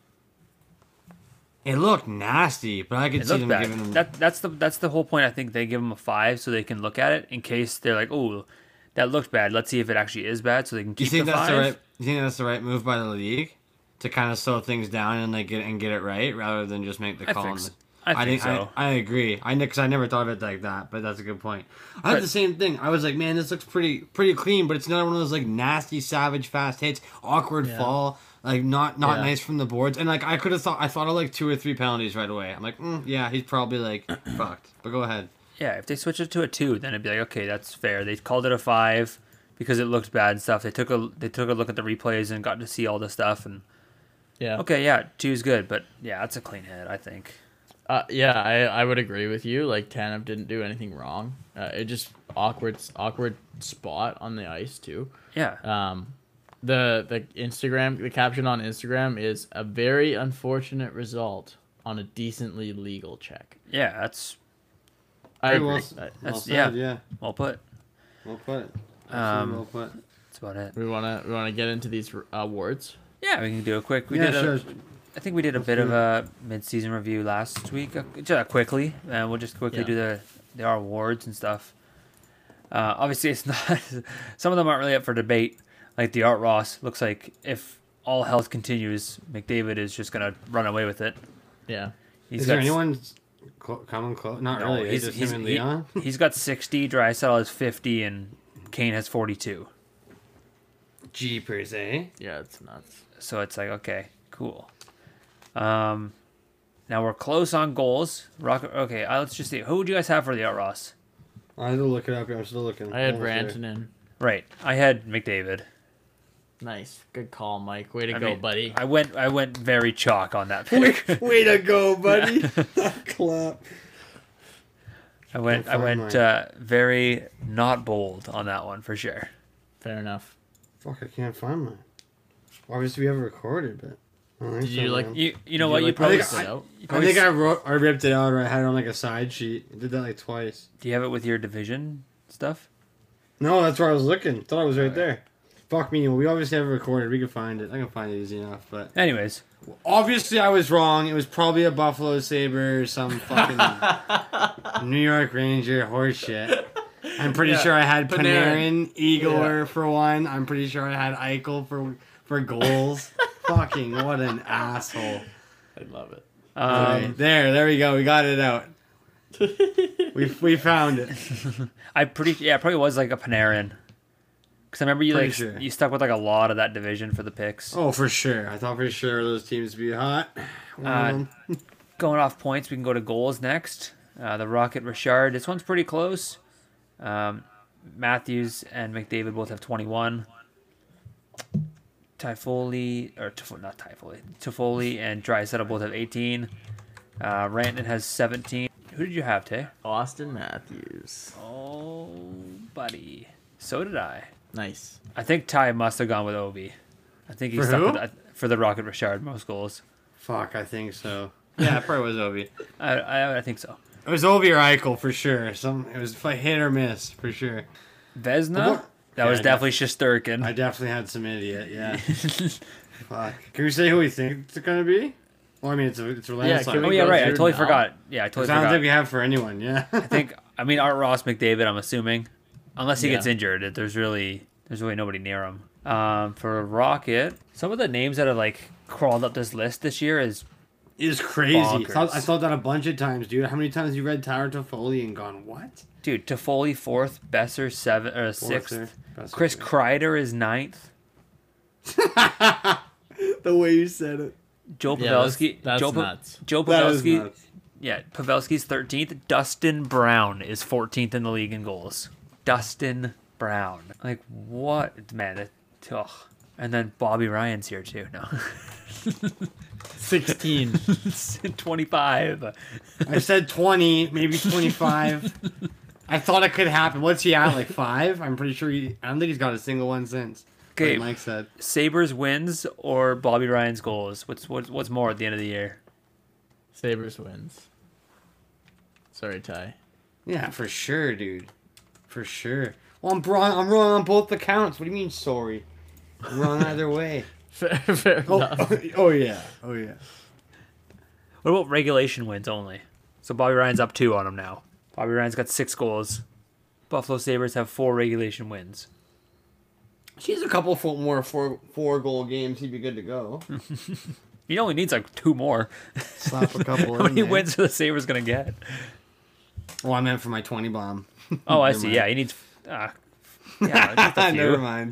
it looked nasty, but I could It see looked them bad. giving them. That that's the that's the whole point. I think they give him a five so they can look at it in case they're like, oh, that looked bad. Let's see if it actually is bad, so they can Do you keep think the that's five. the right? You think that's the right move by the league to kind of slow things down and like get and get it right rather than just make the I call? think on so. the- I think I, so. I, I agree. I because I never thought of it like that, but that's a good point. I had But- the same thing. I was like, man, this looks pretty pretty clean, but it's another one of those like nasty, savage, fast hits, awkward Yeah. fall, like not not Yeah. nice from the boards, and like I could have thought I thought of like two or three penalties right away. I'm like, mm, yeah, he's probably like fucked. But go ahead. Yeah, if they switch it to a two, then it'd be like, okay, that's fair. They called it a five because it looked bad and stuff. They took a they took a look at the replays and got to see all the stuff and Yeah. okay, yeah, two's good, but yeah, that's a clean hit, I think. Uh, yeah, I, I would agree with you. Like Tanev didn't do anything wrong. Uh, it just awkward awkward spot on the ice too. Yeah. Um, the the Instagram the caption on Instagram is a very unfortunate result on a decently legal check. Yeah, that's I Very agree. well, I- well That's- said, yeah. yeah. well put. Well put. Um, Absolutely well put. That's about it. we wanna we wanna get into these uh, awards. Yeah, we can do a quick. We yeah, did a, sure. I think we did a bit of a mid-season review last week, uh, just quickly, and we'll just quickly Yeah. do the the our awards and stuff. Uh, obviously, it's not. Some of them aren't really up for debate. Like the Art Ross looks like if all health continues, McDavid is just gonna run away with it. Yeah. He's Is got there s- anyone cl- common close? Not no, really. he's, It's just he's, him and he- Leon. he's got sixty. Draisaitl has fifty, and Kane has forty-two. Jeepers, eh? Yeah, it's nuts. So it's like, okay, cool. Um, now we're close on goals. Rock. Okay, uh, let's just see. Who would you guys have for the Art Ross? I had to look it up. I'm still looking. I had Almost there. Rantanen. Right, I had McDavid. Nice. Good call, Mike. Way to I go, mean, buddy. I went. I went very chalk on that pick. Way to go, buddy. Clap. I went. I Fine, went Mike. uh, very not bold on that one for sure. Fair enough. Fuck, I can't find mine. Obviously, we haven't recorded, but. I don't think Did you, so, like, man. You. You know Did what? you, You like, probably. post I it out? you I probably think s- I wrote, I ripped it out, or I had it on like a side sheet. I did that like twice. Do you have it with your division stuff? No, that's where I was looking. Thought I was right there. Fuck me. We obviously haven't recorded. We can find it. I can find it easy enough, but Anyways, obviously I was wrong. It was probably a Buffalo Sabre, or some fucking New York Ranger horse shit. I'm pretty Yeah, sure I had Panarin. Panarin, Igor for one. I'm pretty sure I had Eichel for for goals. Fucking what an asshole. I love it. um, Alright, there, there we go. We got it out. we we found it. I pretty. Yeah, it probably was like a Panarin. Because I remember you Pretty like sure. you stuck with like a lot of that division for the picks. Oh, for sure. I thought for sure those teams would be hot. One of Uh, them. Going off points, we can go to goals next. Uh, the Rocket Richard. This one's pretty close. Um, Matthews and McDavid both have twenty-one. Tyfoli, or Toff- not Tyfoli, Toffoli and Draisaitl both have eighteen. Uh, Rantanen has seventeen. Who did you have, Tay? Austin Matthews. Oh, buddy. So did I. Nice. I think Ty must have gone with Ovi. I think he For stuck who? with that for the Rocket Richard most goals. Fuck, I think so. Yeah, it probably was Ovi. I, I, I think so. It was Ovi or Eichel for sure. Some it was like hit or miss for sure. Vesna? What? That Yeah, was I definitely Shesterkin. I definitely had some idiot. Yeah. Fuck. Can we say who we think it's gonna be? Well, I mean, it's a it's a Yeah, landslide. can Oh we yeah, go right. I through totally now? forgot. Yeah, I totally 'Cause I don't forgot. think we have for anyone. Yeah. I think I mean Art Ross, McDavid. I'm assuming, unless he Yeah. gets injured, it- there's really there's really nobody near him. Um, for Rocket, some of the names that have like crawled up this list this year is It's crazy. Bonkers. Thought- I thought that a bunch of times, dude. How many times you read Tyler Toffoli and gone what? dude Toffoli fourth, Besser seventh or sixth, Fourth, best Chris of- Kreider is ninth, The way you said it. Joe Yeah, that's, Pavelski. that's Joe, Pa- nuts. Joe That is Pavelski. nuts. Yeah, Pavelski's thirteenth. Dustin Brown is fourteenth in the league in goals. Dustin Brown. Like, what? Man, it, ugh. And then Bobby Ryan's here, too. No. sixteen. twenty-five. I said twenty, maybe twenty-five. I thought it could happen. What's he at? Like five? I'm pretty sure he. I don't think he's got a single one since. Okay, like Mike said. Sabres wins or Bobby Ryan's goals? What's what's what's more at the end of the year? Sabres wins. Sorry, Ty. Yeah, for sure, dude. For sure. Well, I'm wrong. I'm wrong on both accounts. What do you mean, sorry? I'm wrong either way. Fair, fair Oh, enough. oh yeah. Oh yeah. What about regulation wins only? So Bobby Ryan's up two on him now. Bobby Ryan's got six goals. Buffalo Sabres have four regulation wins. She's a couple four, more four four goal games. He'd be good to go. He only needs like two more. Slap a couple How in many there. wins are the Sabres gonna get? Well, I meant for my twenty bomb. Oh, I Never see. mind. Yeah, he needs. Uh, yeah, just a few. Never mind.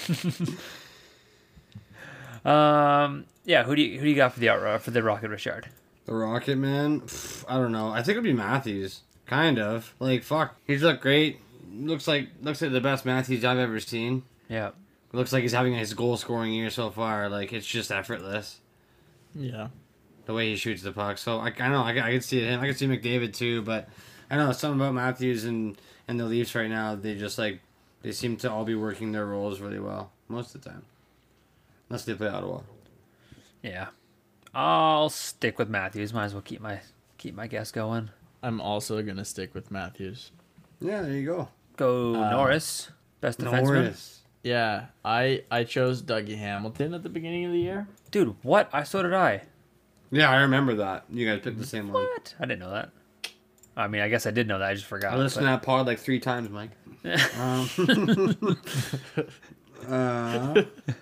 Um, yeah. Who do you who do you got for the out for the Rocket Richard? The Rocket Man. Pff, I don't know. I think it'd be Matthews. Kind of. Like fuck. He's looked great. Looks like looks like the best Matthews I've ever seen. Yeah. Looks like he's having his goal scoring year so far. Like it's just effortless. Yeah. The way he shoots the puck. So I, I don't know. I, I could see it him. I could see McDavid too. But I don't know something about Matthews and and the Leafs right now. They just like they seem to all be working their roles really well most of the time. Unless they play Ottawa. Yeah. I'll stick with Matthews. Might as well keep my keep my guess going. I'm also gonna stick with Matthews. Yeah, there you go. Go Uh, Norris, best defenseman. Norris. Yeah, I I chose Dougie Hamilton at the beginning of the year. Dude, what? I so did I. Yeah, I remember that. You guys picked the same one. What? I didn't know that. I mean, I guess I did know that. I just forgot. I listened to that pod like three times, Mike. um, uh,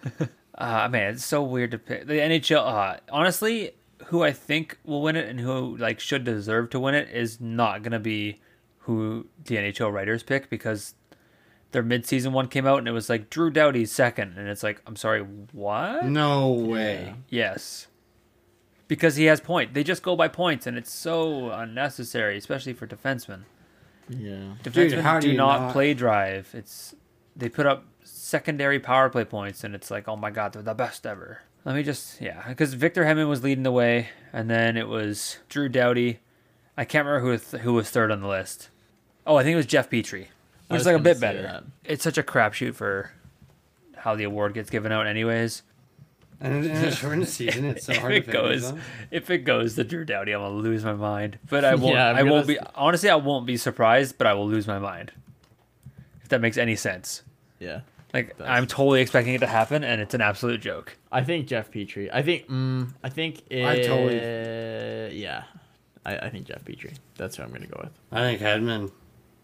Uh, man, it's so weird to pick. The N H L, uh, honestly, who I think will win it and who like should deserve to win it is not going to be who the N H L writers pick, because their midseason one came out and it was like Drew Doughty's second. And it's like, I'm sorry, what? no way. Yes. Because he has point. They just go by points, and it's so unnecessary, especially for defensemen. Yeah. Defensemen how do do you not, not- play drive. It's they put up secondary power play points, and it's like, oh my god, they're the best ever. Let me just yeah, because Victor Hedman was leading the way, and then it was Drew Doughty. I can't remember who was, who was third on the list. Oh, I think it was Jeff Petrie, I which was is like a gonna bit say better. that. It's such a crapshoot for how the award gets given out, anyways. And in a shortened season, it's so If hard it to figure goes, this out. if it goes to Drew Doughty, I'm gonna lose my mind. But I won't. Yeah, I'm I won't gonna be. Honestly, I won't be surprised, but I will lose my mind. If that makes any sense. Yeah. Like does. I'm totally expecting it to happen, and it's an absolute joke. I think Jeff Petrie. I think. Mm, I think. It, I totally- Yeah. I, I think Jeff Petrie. That's who I'm gonna go with. I think Hedman.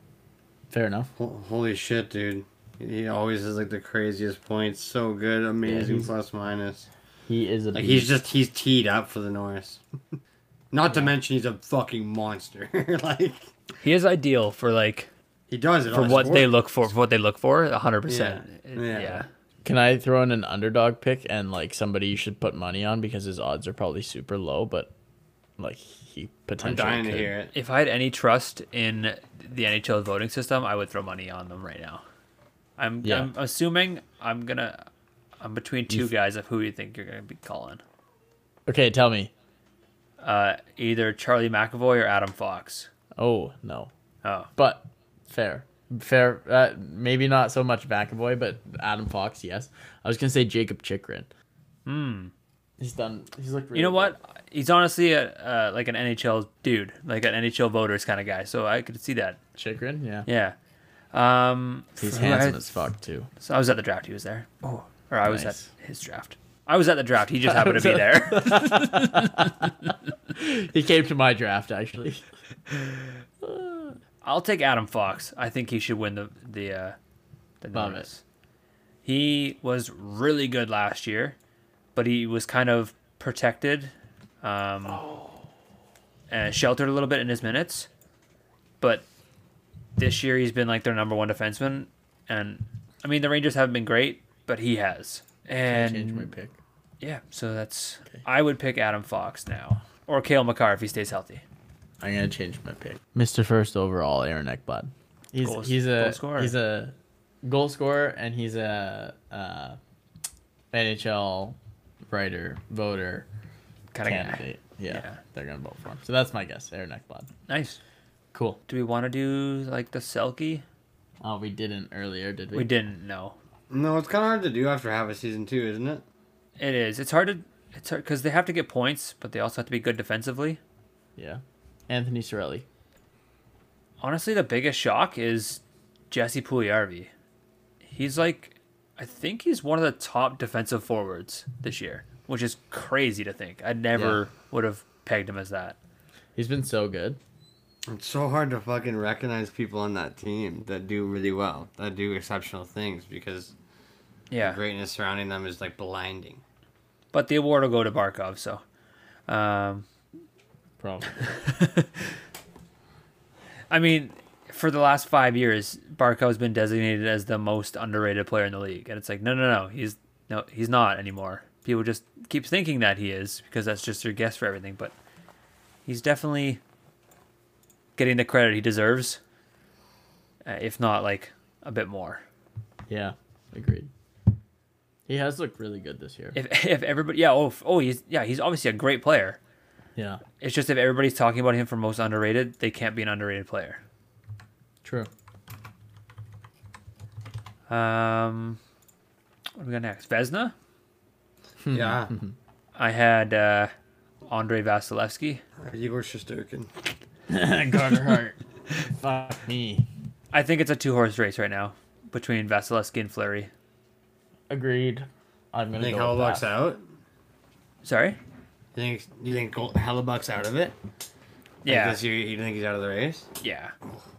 Fair enough. ho- Holy shit, dude. He always has like the craziest points. So good, amazing he's- plus minus. He is a. Like beast. he's just he's teed up for the Norris. Not to mention he's a fucking monster. Like He is ideal for like he does it for all what sport. they look for. For what they look for, a hundred percent. Yeah. Yeah. Yeah. Can I throw in an underdog pick and like somebody you should put money on because his odds are probably super low, but like he I'm potentially. dying to could. hear it. If I had any trust in the N H L voting system, I would throw money on them right now. I'm, Yeah. I'm assuming I'm gonna. I'm between two You- guys of who you think you're gonna be calling. Okay, tell me. Uh, either Charlie McAvoy or Adam Fox. Oh no, Oh, but fair, fair. Uh, maybe not so much McAvoy, but Adam Fox. Yes, I was gonna say Jacob Chikrin. hmm. He's done. He's looked. Really You know good. what? He's honestly a uh, like an N H L dude, like an N H L voters kind of guy. So I could see that. Chikrin? Yeah. Yeah. Um, He's who I- handsome as fuck too. So I was at the draft. He was there. Oh, or I was Nice. at his draft. I was at the draft. He just happened to be there. He came to my draft actually. I'll take Adam Fox. I think he should win the the uh, the Love Norris. He was really good last year, but he was kind of protected, um, and sheltered a little bit in his minutes. But this year he's been like their number one defenseman, and I mean the Rangers haven't been great, but he has. And Change my pick. yeah, so that's Okay. I would pick Adam Fox now, or Cale Makar if he stays healthy. I'm gonna change my pick. Mister First overall, Aaron Ekblad. He's Goal- he's goal a scorer. he's a goal scorer and he's a uh, N H L writer voter Kind of guy. candidate. Yeah, Yeah. they're gonna vote for him. So that's my guess, Aaron Ekblad. Nice. Cool. Do we want to do like the Selkie? Oh, we didn't earlier, did we? We didn't know. No, it's kind of hard to do after half a season too, isn't it? It is. It's hard to. It's hard because they have to get points, but they also have to be good defensively. Yeah. Anthony Cirelli. Honestly, the biggest shock is Jesse Puljujarvi. He's like, I think he's one of the top defensive forwards this year, which is crazy to think. I never Yeah. would have pegged him as that. He's been so good. It's so hard to fucking recognize people on that team that do really well, that do exceptional things, because Yeah, the greatness surrounding them is like blinding. but the award will go to Barkov. So, um, Probably. I mean, for the last five years, Barkov's been designated as the most underrated player in the league, and it's like, no, no, no, he's no, he's not anymore. People just keep thinking that he is because that's just their guess for everything, but he's definitely getting the credit he deserves, uh, if not like a bit more. Yeah. Agreed. He has looked really good this year. If if everybody, yeah, oh, oh, he's yeah, he's obviously a great player. Yeah. It's just if everybody's talking about him for most underrated, they can't be an underrated player. True. Um, what do we got next? Vesna. Yeah. I had uh, Andrei Vasilevsky. Igor Shesterkin. Carter Hart. Fuck me. I think it's a two horse race right now between Vasilevsky and Fleury. Agreed. I'm You gonna think go with Hellebuck's that. out? Sorry. You think you think Gol- Hellebuck's out of it? Like Yeah. this year, you think he's out of the race? Yeah.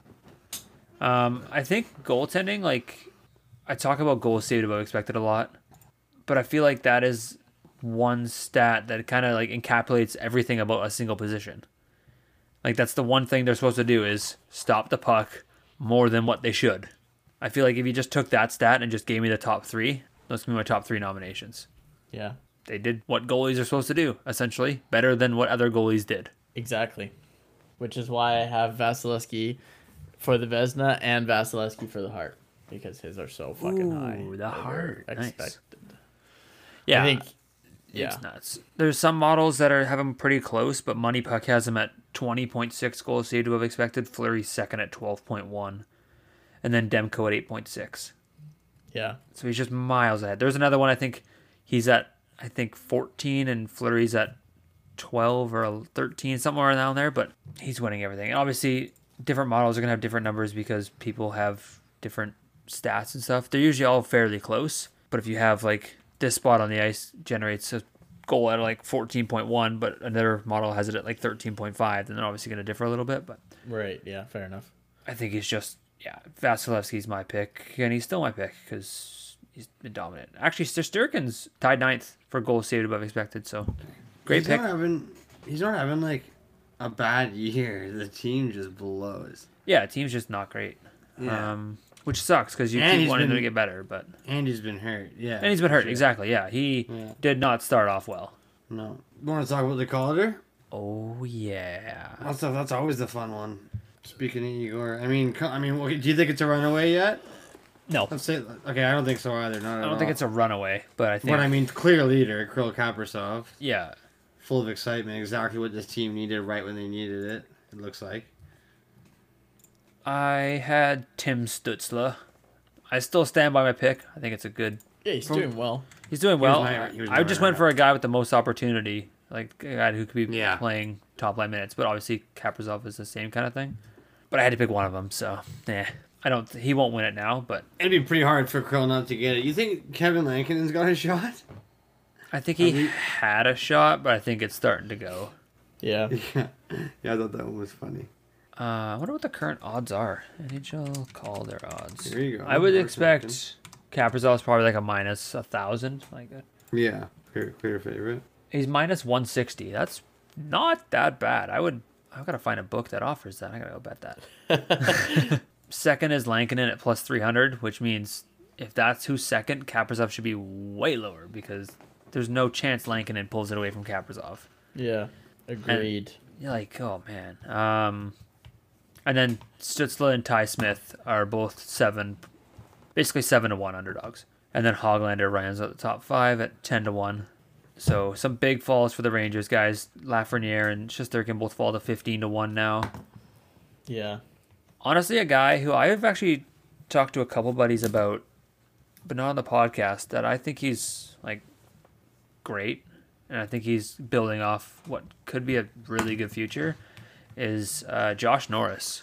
Um, I think goaltending, like, I talk about goals saved above expected a lot, but I feel like that is one stat that kind of like encapsulates everything about a single position. Like that's the one thing they're supposed to do is stop the puck more than what they should. I feel like if you just took that stat and just gave me the top three, those can be my top three nominations. Yeah. They did what goalies are supposed to do, essentially, better than what other goalies did. Exactly. Which is why I have Vasilevsky for the Vesna and Vasilevsky for the Hart. Because his are so fucking Ooh, high. the They were Hart. Nice. Expected. Yeah, I think yeah. it's nuts. There's some models that are have them pretty close, but Money Puck has them at twenty point six goals saved above expected. Fleury's second at twelve point one, and then Demko at eight point six. Yeah. So he's just miles ahead. There's another one I think he's at I think fourteen, and Fleury's at twelve or thirteen, somewhere around there. But he's winning everything. And obviously, different models are gonna have different numbers because people have different stats and stuff. They're usually all fairly close. But if you have like this spot on the ice generates a goal at like fourteen point one, but another model has it at like thirteen point five, then they're obviously going to differ a little bit. But Right. Yeah. Fair enough. I think he's just, yeah, Vasilevsky's my pick, and he's still my pick because he's been dominant. Actually, Shesterkin's tied ninth for goals saved above expected, so great he's pick. Not having, he's not having like a bad year. The team just blows. Yeah, team's just not great. Yeah. Um, which sucks because you And keep he's wanting been- them to get better, but And he's been hurt. Yeah. and he's been hurt. Sure. Exactly. Yeah, he Yeah. did not start off well. No. You want to talk about the Calder? Oh yeah. That's a, that's always the fun one. Speaking of Igor, I mean, co- I mean, do you think it's a runaway yet? No, Let's say, okay, I don't think so either. Not I at don't all. think it's a runaway, but I think But I mean, clear leader, Kirill Kaprizov, yeah. full of excitement. Exactly what this team needed, right when they needed it. It looks like. I had Tim Stutzla. I still stand by my pick. I think it's a good. Yeah, he's From- doing well. He's doing well. my- he was I my just went runner-up. for a guy with the most opportunity, like a guy who could be Yeah. playing top line minutes. But obviously, Kaprizov is the same kind of thing. But I had to pick one of them, so yeah. I don't. He won't win it now, but It'd be pretty hard for Kirill not to get it. You think Kevin Lankinen's got a shot? I think he Have you- had a shot. But I think it's starting to go. Yeah. Yeah. Yeah, I thought that one was funny. Uh, I wonder what the current odds are. N H L call their odds. There you go. I would Mark expect Kaprizov's probably like a minus a thousand, like that. Yeah, clear, clear favorite. He's minus one sixty. That's not that bad. I would. I've got to find a book that offers that. I gotta go bet that. Second is Lankinen at plus three hundred, which means if that's who's second, Kaprizov should be way lower because there's no chance Lankinen pulls it away from Kaprizov. Yeah. Agreed. You're like, oh man. Um, and then Stutzla and Ty Smith are both seven, basically seven to one underdogs. And then Hoglander runs at the top five at ten to one. So some big falls for the Rangers guys. Lafreniere and Shesterkin both fall to fifteen to one now. Yeah. Honestly, a guy who I've actually talked to a couple buddies about but not on the podcast, that I think he's like great, and I think he's building off what could be a really good future, is uh, Josh Norris.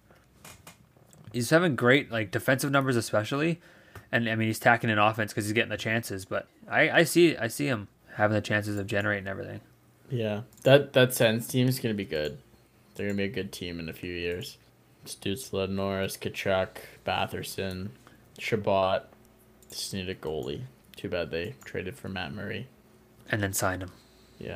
He's having great like defensive numbers, especially, and I mean he's tacking in offense because he's getting the chances. But I, I see I see him having the chances of generating everything. Yeah, that that Sens team is gonna be good. They're gonna be a good team in a few years. Stützle, Norris, Kachuk, Batherson, Shabbat. Just need a goalie. Too bad they traded for Matt Murray. And then signed him. Yeah.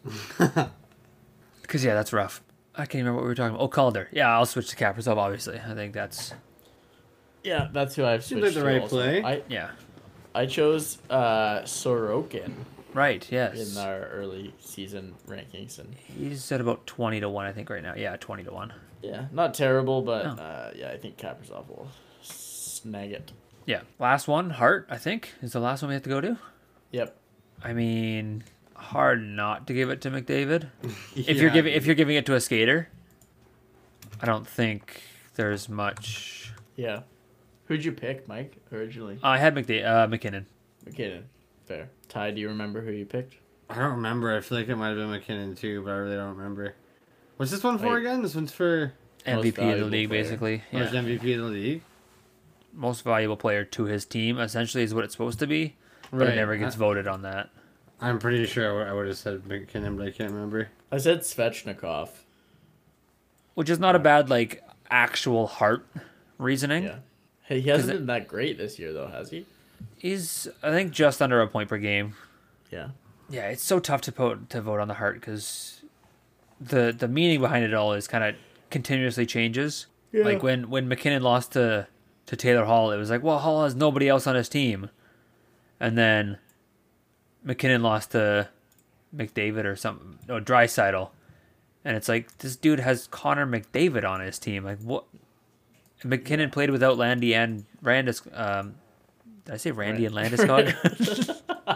Because, yeah, that's rough. I can't remember what we were talking about. Oh, Calder. Yeah, I'll switch to Kaprizov, obviously. I think that's... Yeah, that's who I've Seems switched like the to right also. play. I, Yeah. I chose uh, Sorokin Right, yes. in our early season rankings. And He's at about twenty to one, I think, right now. Yeah, twenty to one. yeah, not terrible, but No. uh, yeah, I think Kaprizov will snag it. Yeah. Last one, Hart, I think, is the last one we have to go to. Yep. I mean, hard not to give it to McDavid. If Yeah. you're giving if you're giving it to a skater, I don't think there's much. Yeah. Who'd you pick, Mike, originally? I had McDa- uh, McKinnon. McKinnon. Fair. Ty, do you remember who you picked? I don't remember. I feel like it might have been McKinnon too, but I really don't remember. What's this one for Wait. again? This one's for M V P of the valuable league, player. basically. yeah. Yeah. M V P of the league. Most valuable player to his team, essentially, is what it's supposed to be. But Right. it never gets I, voted on that. I'm pretty sure I would have said McKinnon, but I can't remember. I said Svechnikov. Which is not a bad, like, actual Hart reasoning. Yeah. Hey, he hasn't it- been that great this year, though, has he? He's, I think, just under a point per game. Yeah. Yeah, it's so tough to vote to vote on the Hart because the the meaning behind it all is kind of continuously changes. Yeah. Like when, when McKinnon lost to, to Taylor Hall, it was like, well, Hall has nobody else on his team. And then McKinnon lost to McDavid or something, no, Draisaitl. And it's like, this dude has Connor McDavid on his team. Like, what? McKinnon played without Landy and Randis. Um, did I say Randy and Landeskog?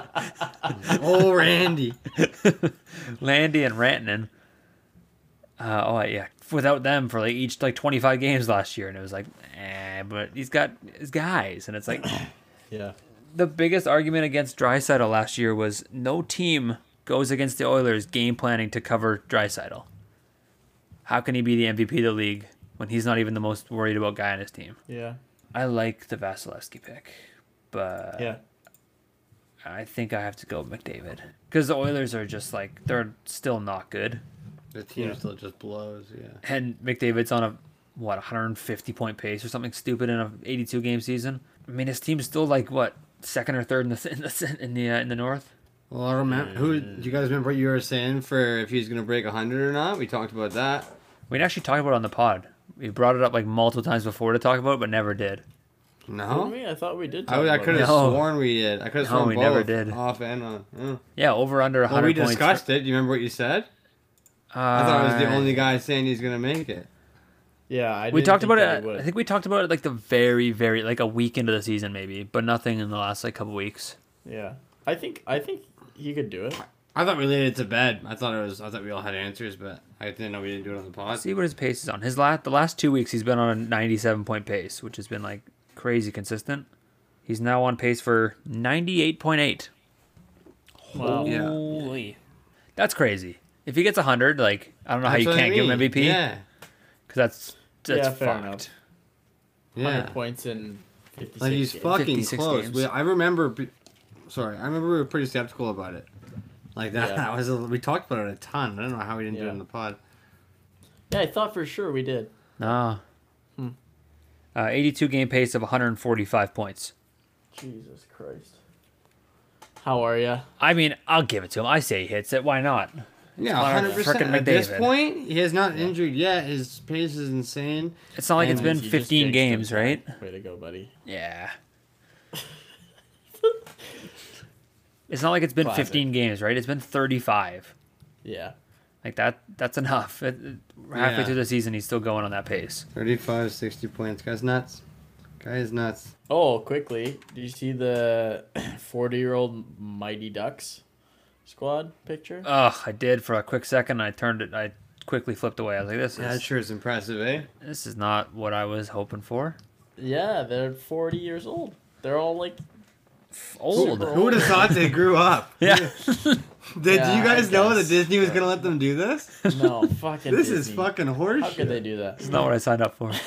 Oh, Randy. Landy and Rantanen. Uh, oh yeah, without them for like each like twenty-five games last year, and it was like, eh, but he's got his guys, and it's like Yeah. the biggest argument against Draisaitl last year was no team goes against the Oilers game planning to cover Draisaitl. How can he be the M V P of the league when he's not even the most worried about guy on his team? Yeah. I like the Vasilevsky pick, but Yeah. I think I have to go with McDavid because the Oilers are just like they're still not good. The team Yeah. still just blows. Yeah. And McDavid's on a what one hundred fifty point pace or something stupid in a eighty-two game season. I mean, his team's still like what second or third in the in the in the, uh, in the North. Well, I remember. Who do you guys remember what you were saying for if he's gonna break a hundred or not? We talked about that. We actually talked about it on the pod. We brought it up like multiple times before to talk about it, but never did. Didn't No. we? I thought we did. I, talk I about could have it. No. sworn we did. I could have No, sworn we both. never did. Off and on. Oh. Yeah, over under one Well, hundred we points. discussed it. Do you remember what you said? Uh, I thought I was the only guy saying he's gonna make it. Yeah, I We didn't talked think about that it. he would. I think we talked about it like the very, very like a week into the season, maybe, but nothing in the last like couple weeks. Yeah. I think I think he could do it. I thought we laid it to bed. I thought it was. I thought we all had answers, but I didn't know we didn't do it on the pod. See what his pace is on. His last the last two weeks, he's been on a ninety-seven point pace, which has been like crazy consistent. He's now on pace for ninety-eight point eight. Wow. Yeah. Holy, that's crazy. If he gets one hundred, like I don't know how That's you what I can't give him mean. M V P. Yeah. Because that's that's Yeah, fair fucked. enough. Yeah. one hundred points in fifty-six Like he's games. fucking fifty-six close. games. We, I remember. be- Sorry, I remember we were pretty skeptical about it. Like that. Yeah. That was. A, we talked about it a ton. I don't know how we didn't do it Yeah. on the pod. Yeah, I thought for sure we did. Nah. Hmm. Uh, eighty-two game pace of one hundred forty-five points. Jesus Christ. How are ya? I mean, I'll give it to him. I say he hits it. Why not? Yeah, Connor hundred percent. frickin' At this McDavid. point, he has not injured yet. His pace is insane. It's not like it's And been You just fifteen jinxed games, him. right? Way to go, buddy. Yeah. It's not like it's been Classic. fifteen games, right? It's been thirty-five. Yeah. Like that that's enough. It, it- halfway Yeah. through the season he's still going on that pace. thirty-five, sixty points. Guy's nuts. Guy is nuts. Oh, quickly, did you see the forty-year-old Mighty Ducks squad picture? Ugh, I did for a quick second. I turned it. I quickly flipped away. I was like, "This Yeah, that is sure is impressive, eh? this is not what I was hoping for." Yeah, they're forty years old. They're all like Old. Super Who would have thought they grew up? Yeah. Did Yeah, you guys I know that guess. Disney was gonna let them do this? no fucking. This is Disney. fucking horseshit. How could they do that? It's not what I signed up for.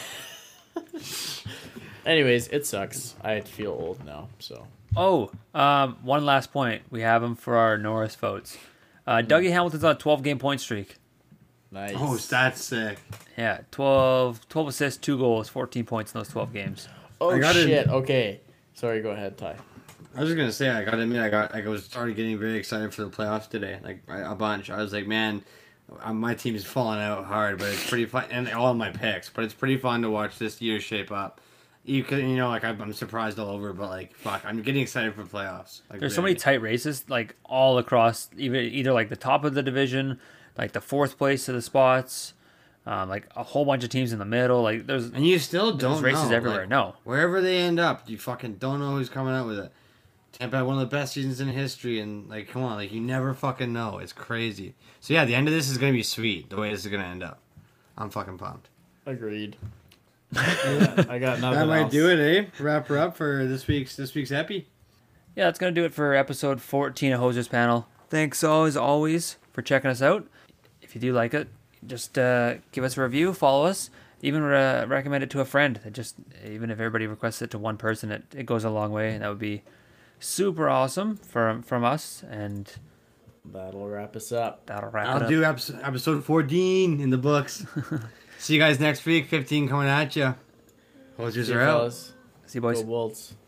Anyways, it sucks. I feel old now, so. Oh, um, one last point. We have him for our Norris votes. Uh, Dougie Hamilton's on a twelve-game point streak. Nice. Oh, that's sick. Yeah, twelve, twelve assists, two goals, fourteen points in those twelve games. Oh I gotta- shit. Okay. Sorry. Go ahead, Ty. I was just gonna say, I gotta admit, I got, I was started getting very excited for the playoffs today, like a bunch. I was like, man, uh, my team is falling out hard, but it's pretty fun, and all of my picks, but it's pretty fun to watch this year shape up. You can, you know, like I'm, I'm surprised all over, but like, fuck, I'm getting excited for playoffs. Like, There's so really. many tight races, like all across, even either like the top of the division, like the fourth place of the spots, um, like a whole bunch of teams in the middle. Like there's and you still don't there's races know, everywhere. like, No, wherever they end up, you fucking don't know who's coming out with it. Tampa had one of the best seasons in history, and like, come on, like you never fucking know. It's crazy. So yeah, the end of this is gonna be sweet. The way this is gonna end up, I'm fucking pumped. Agreed. Yeah, I got nothing That might else. do it, eh? Wrap her up for this week's this week's epi. yeah, that's gonna do it for episode fourteen of Hosers Panel. Thanks as always for checking us out. If you do like it, just uh, give us a review, follow us, even uh, recommend it to a friend. It just even if everybody requests it to one person, it, it goes a long way, and that would be super awesome from from us. And That'll wrap us up. that'll wrap it I'll up. do episode, episode fourteen in the books. See you guys next week. fifteen coming at you. Hosers See you, are out. fellas. See you, boys. Go Wolves.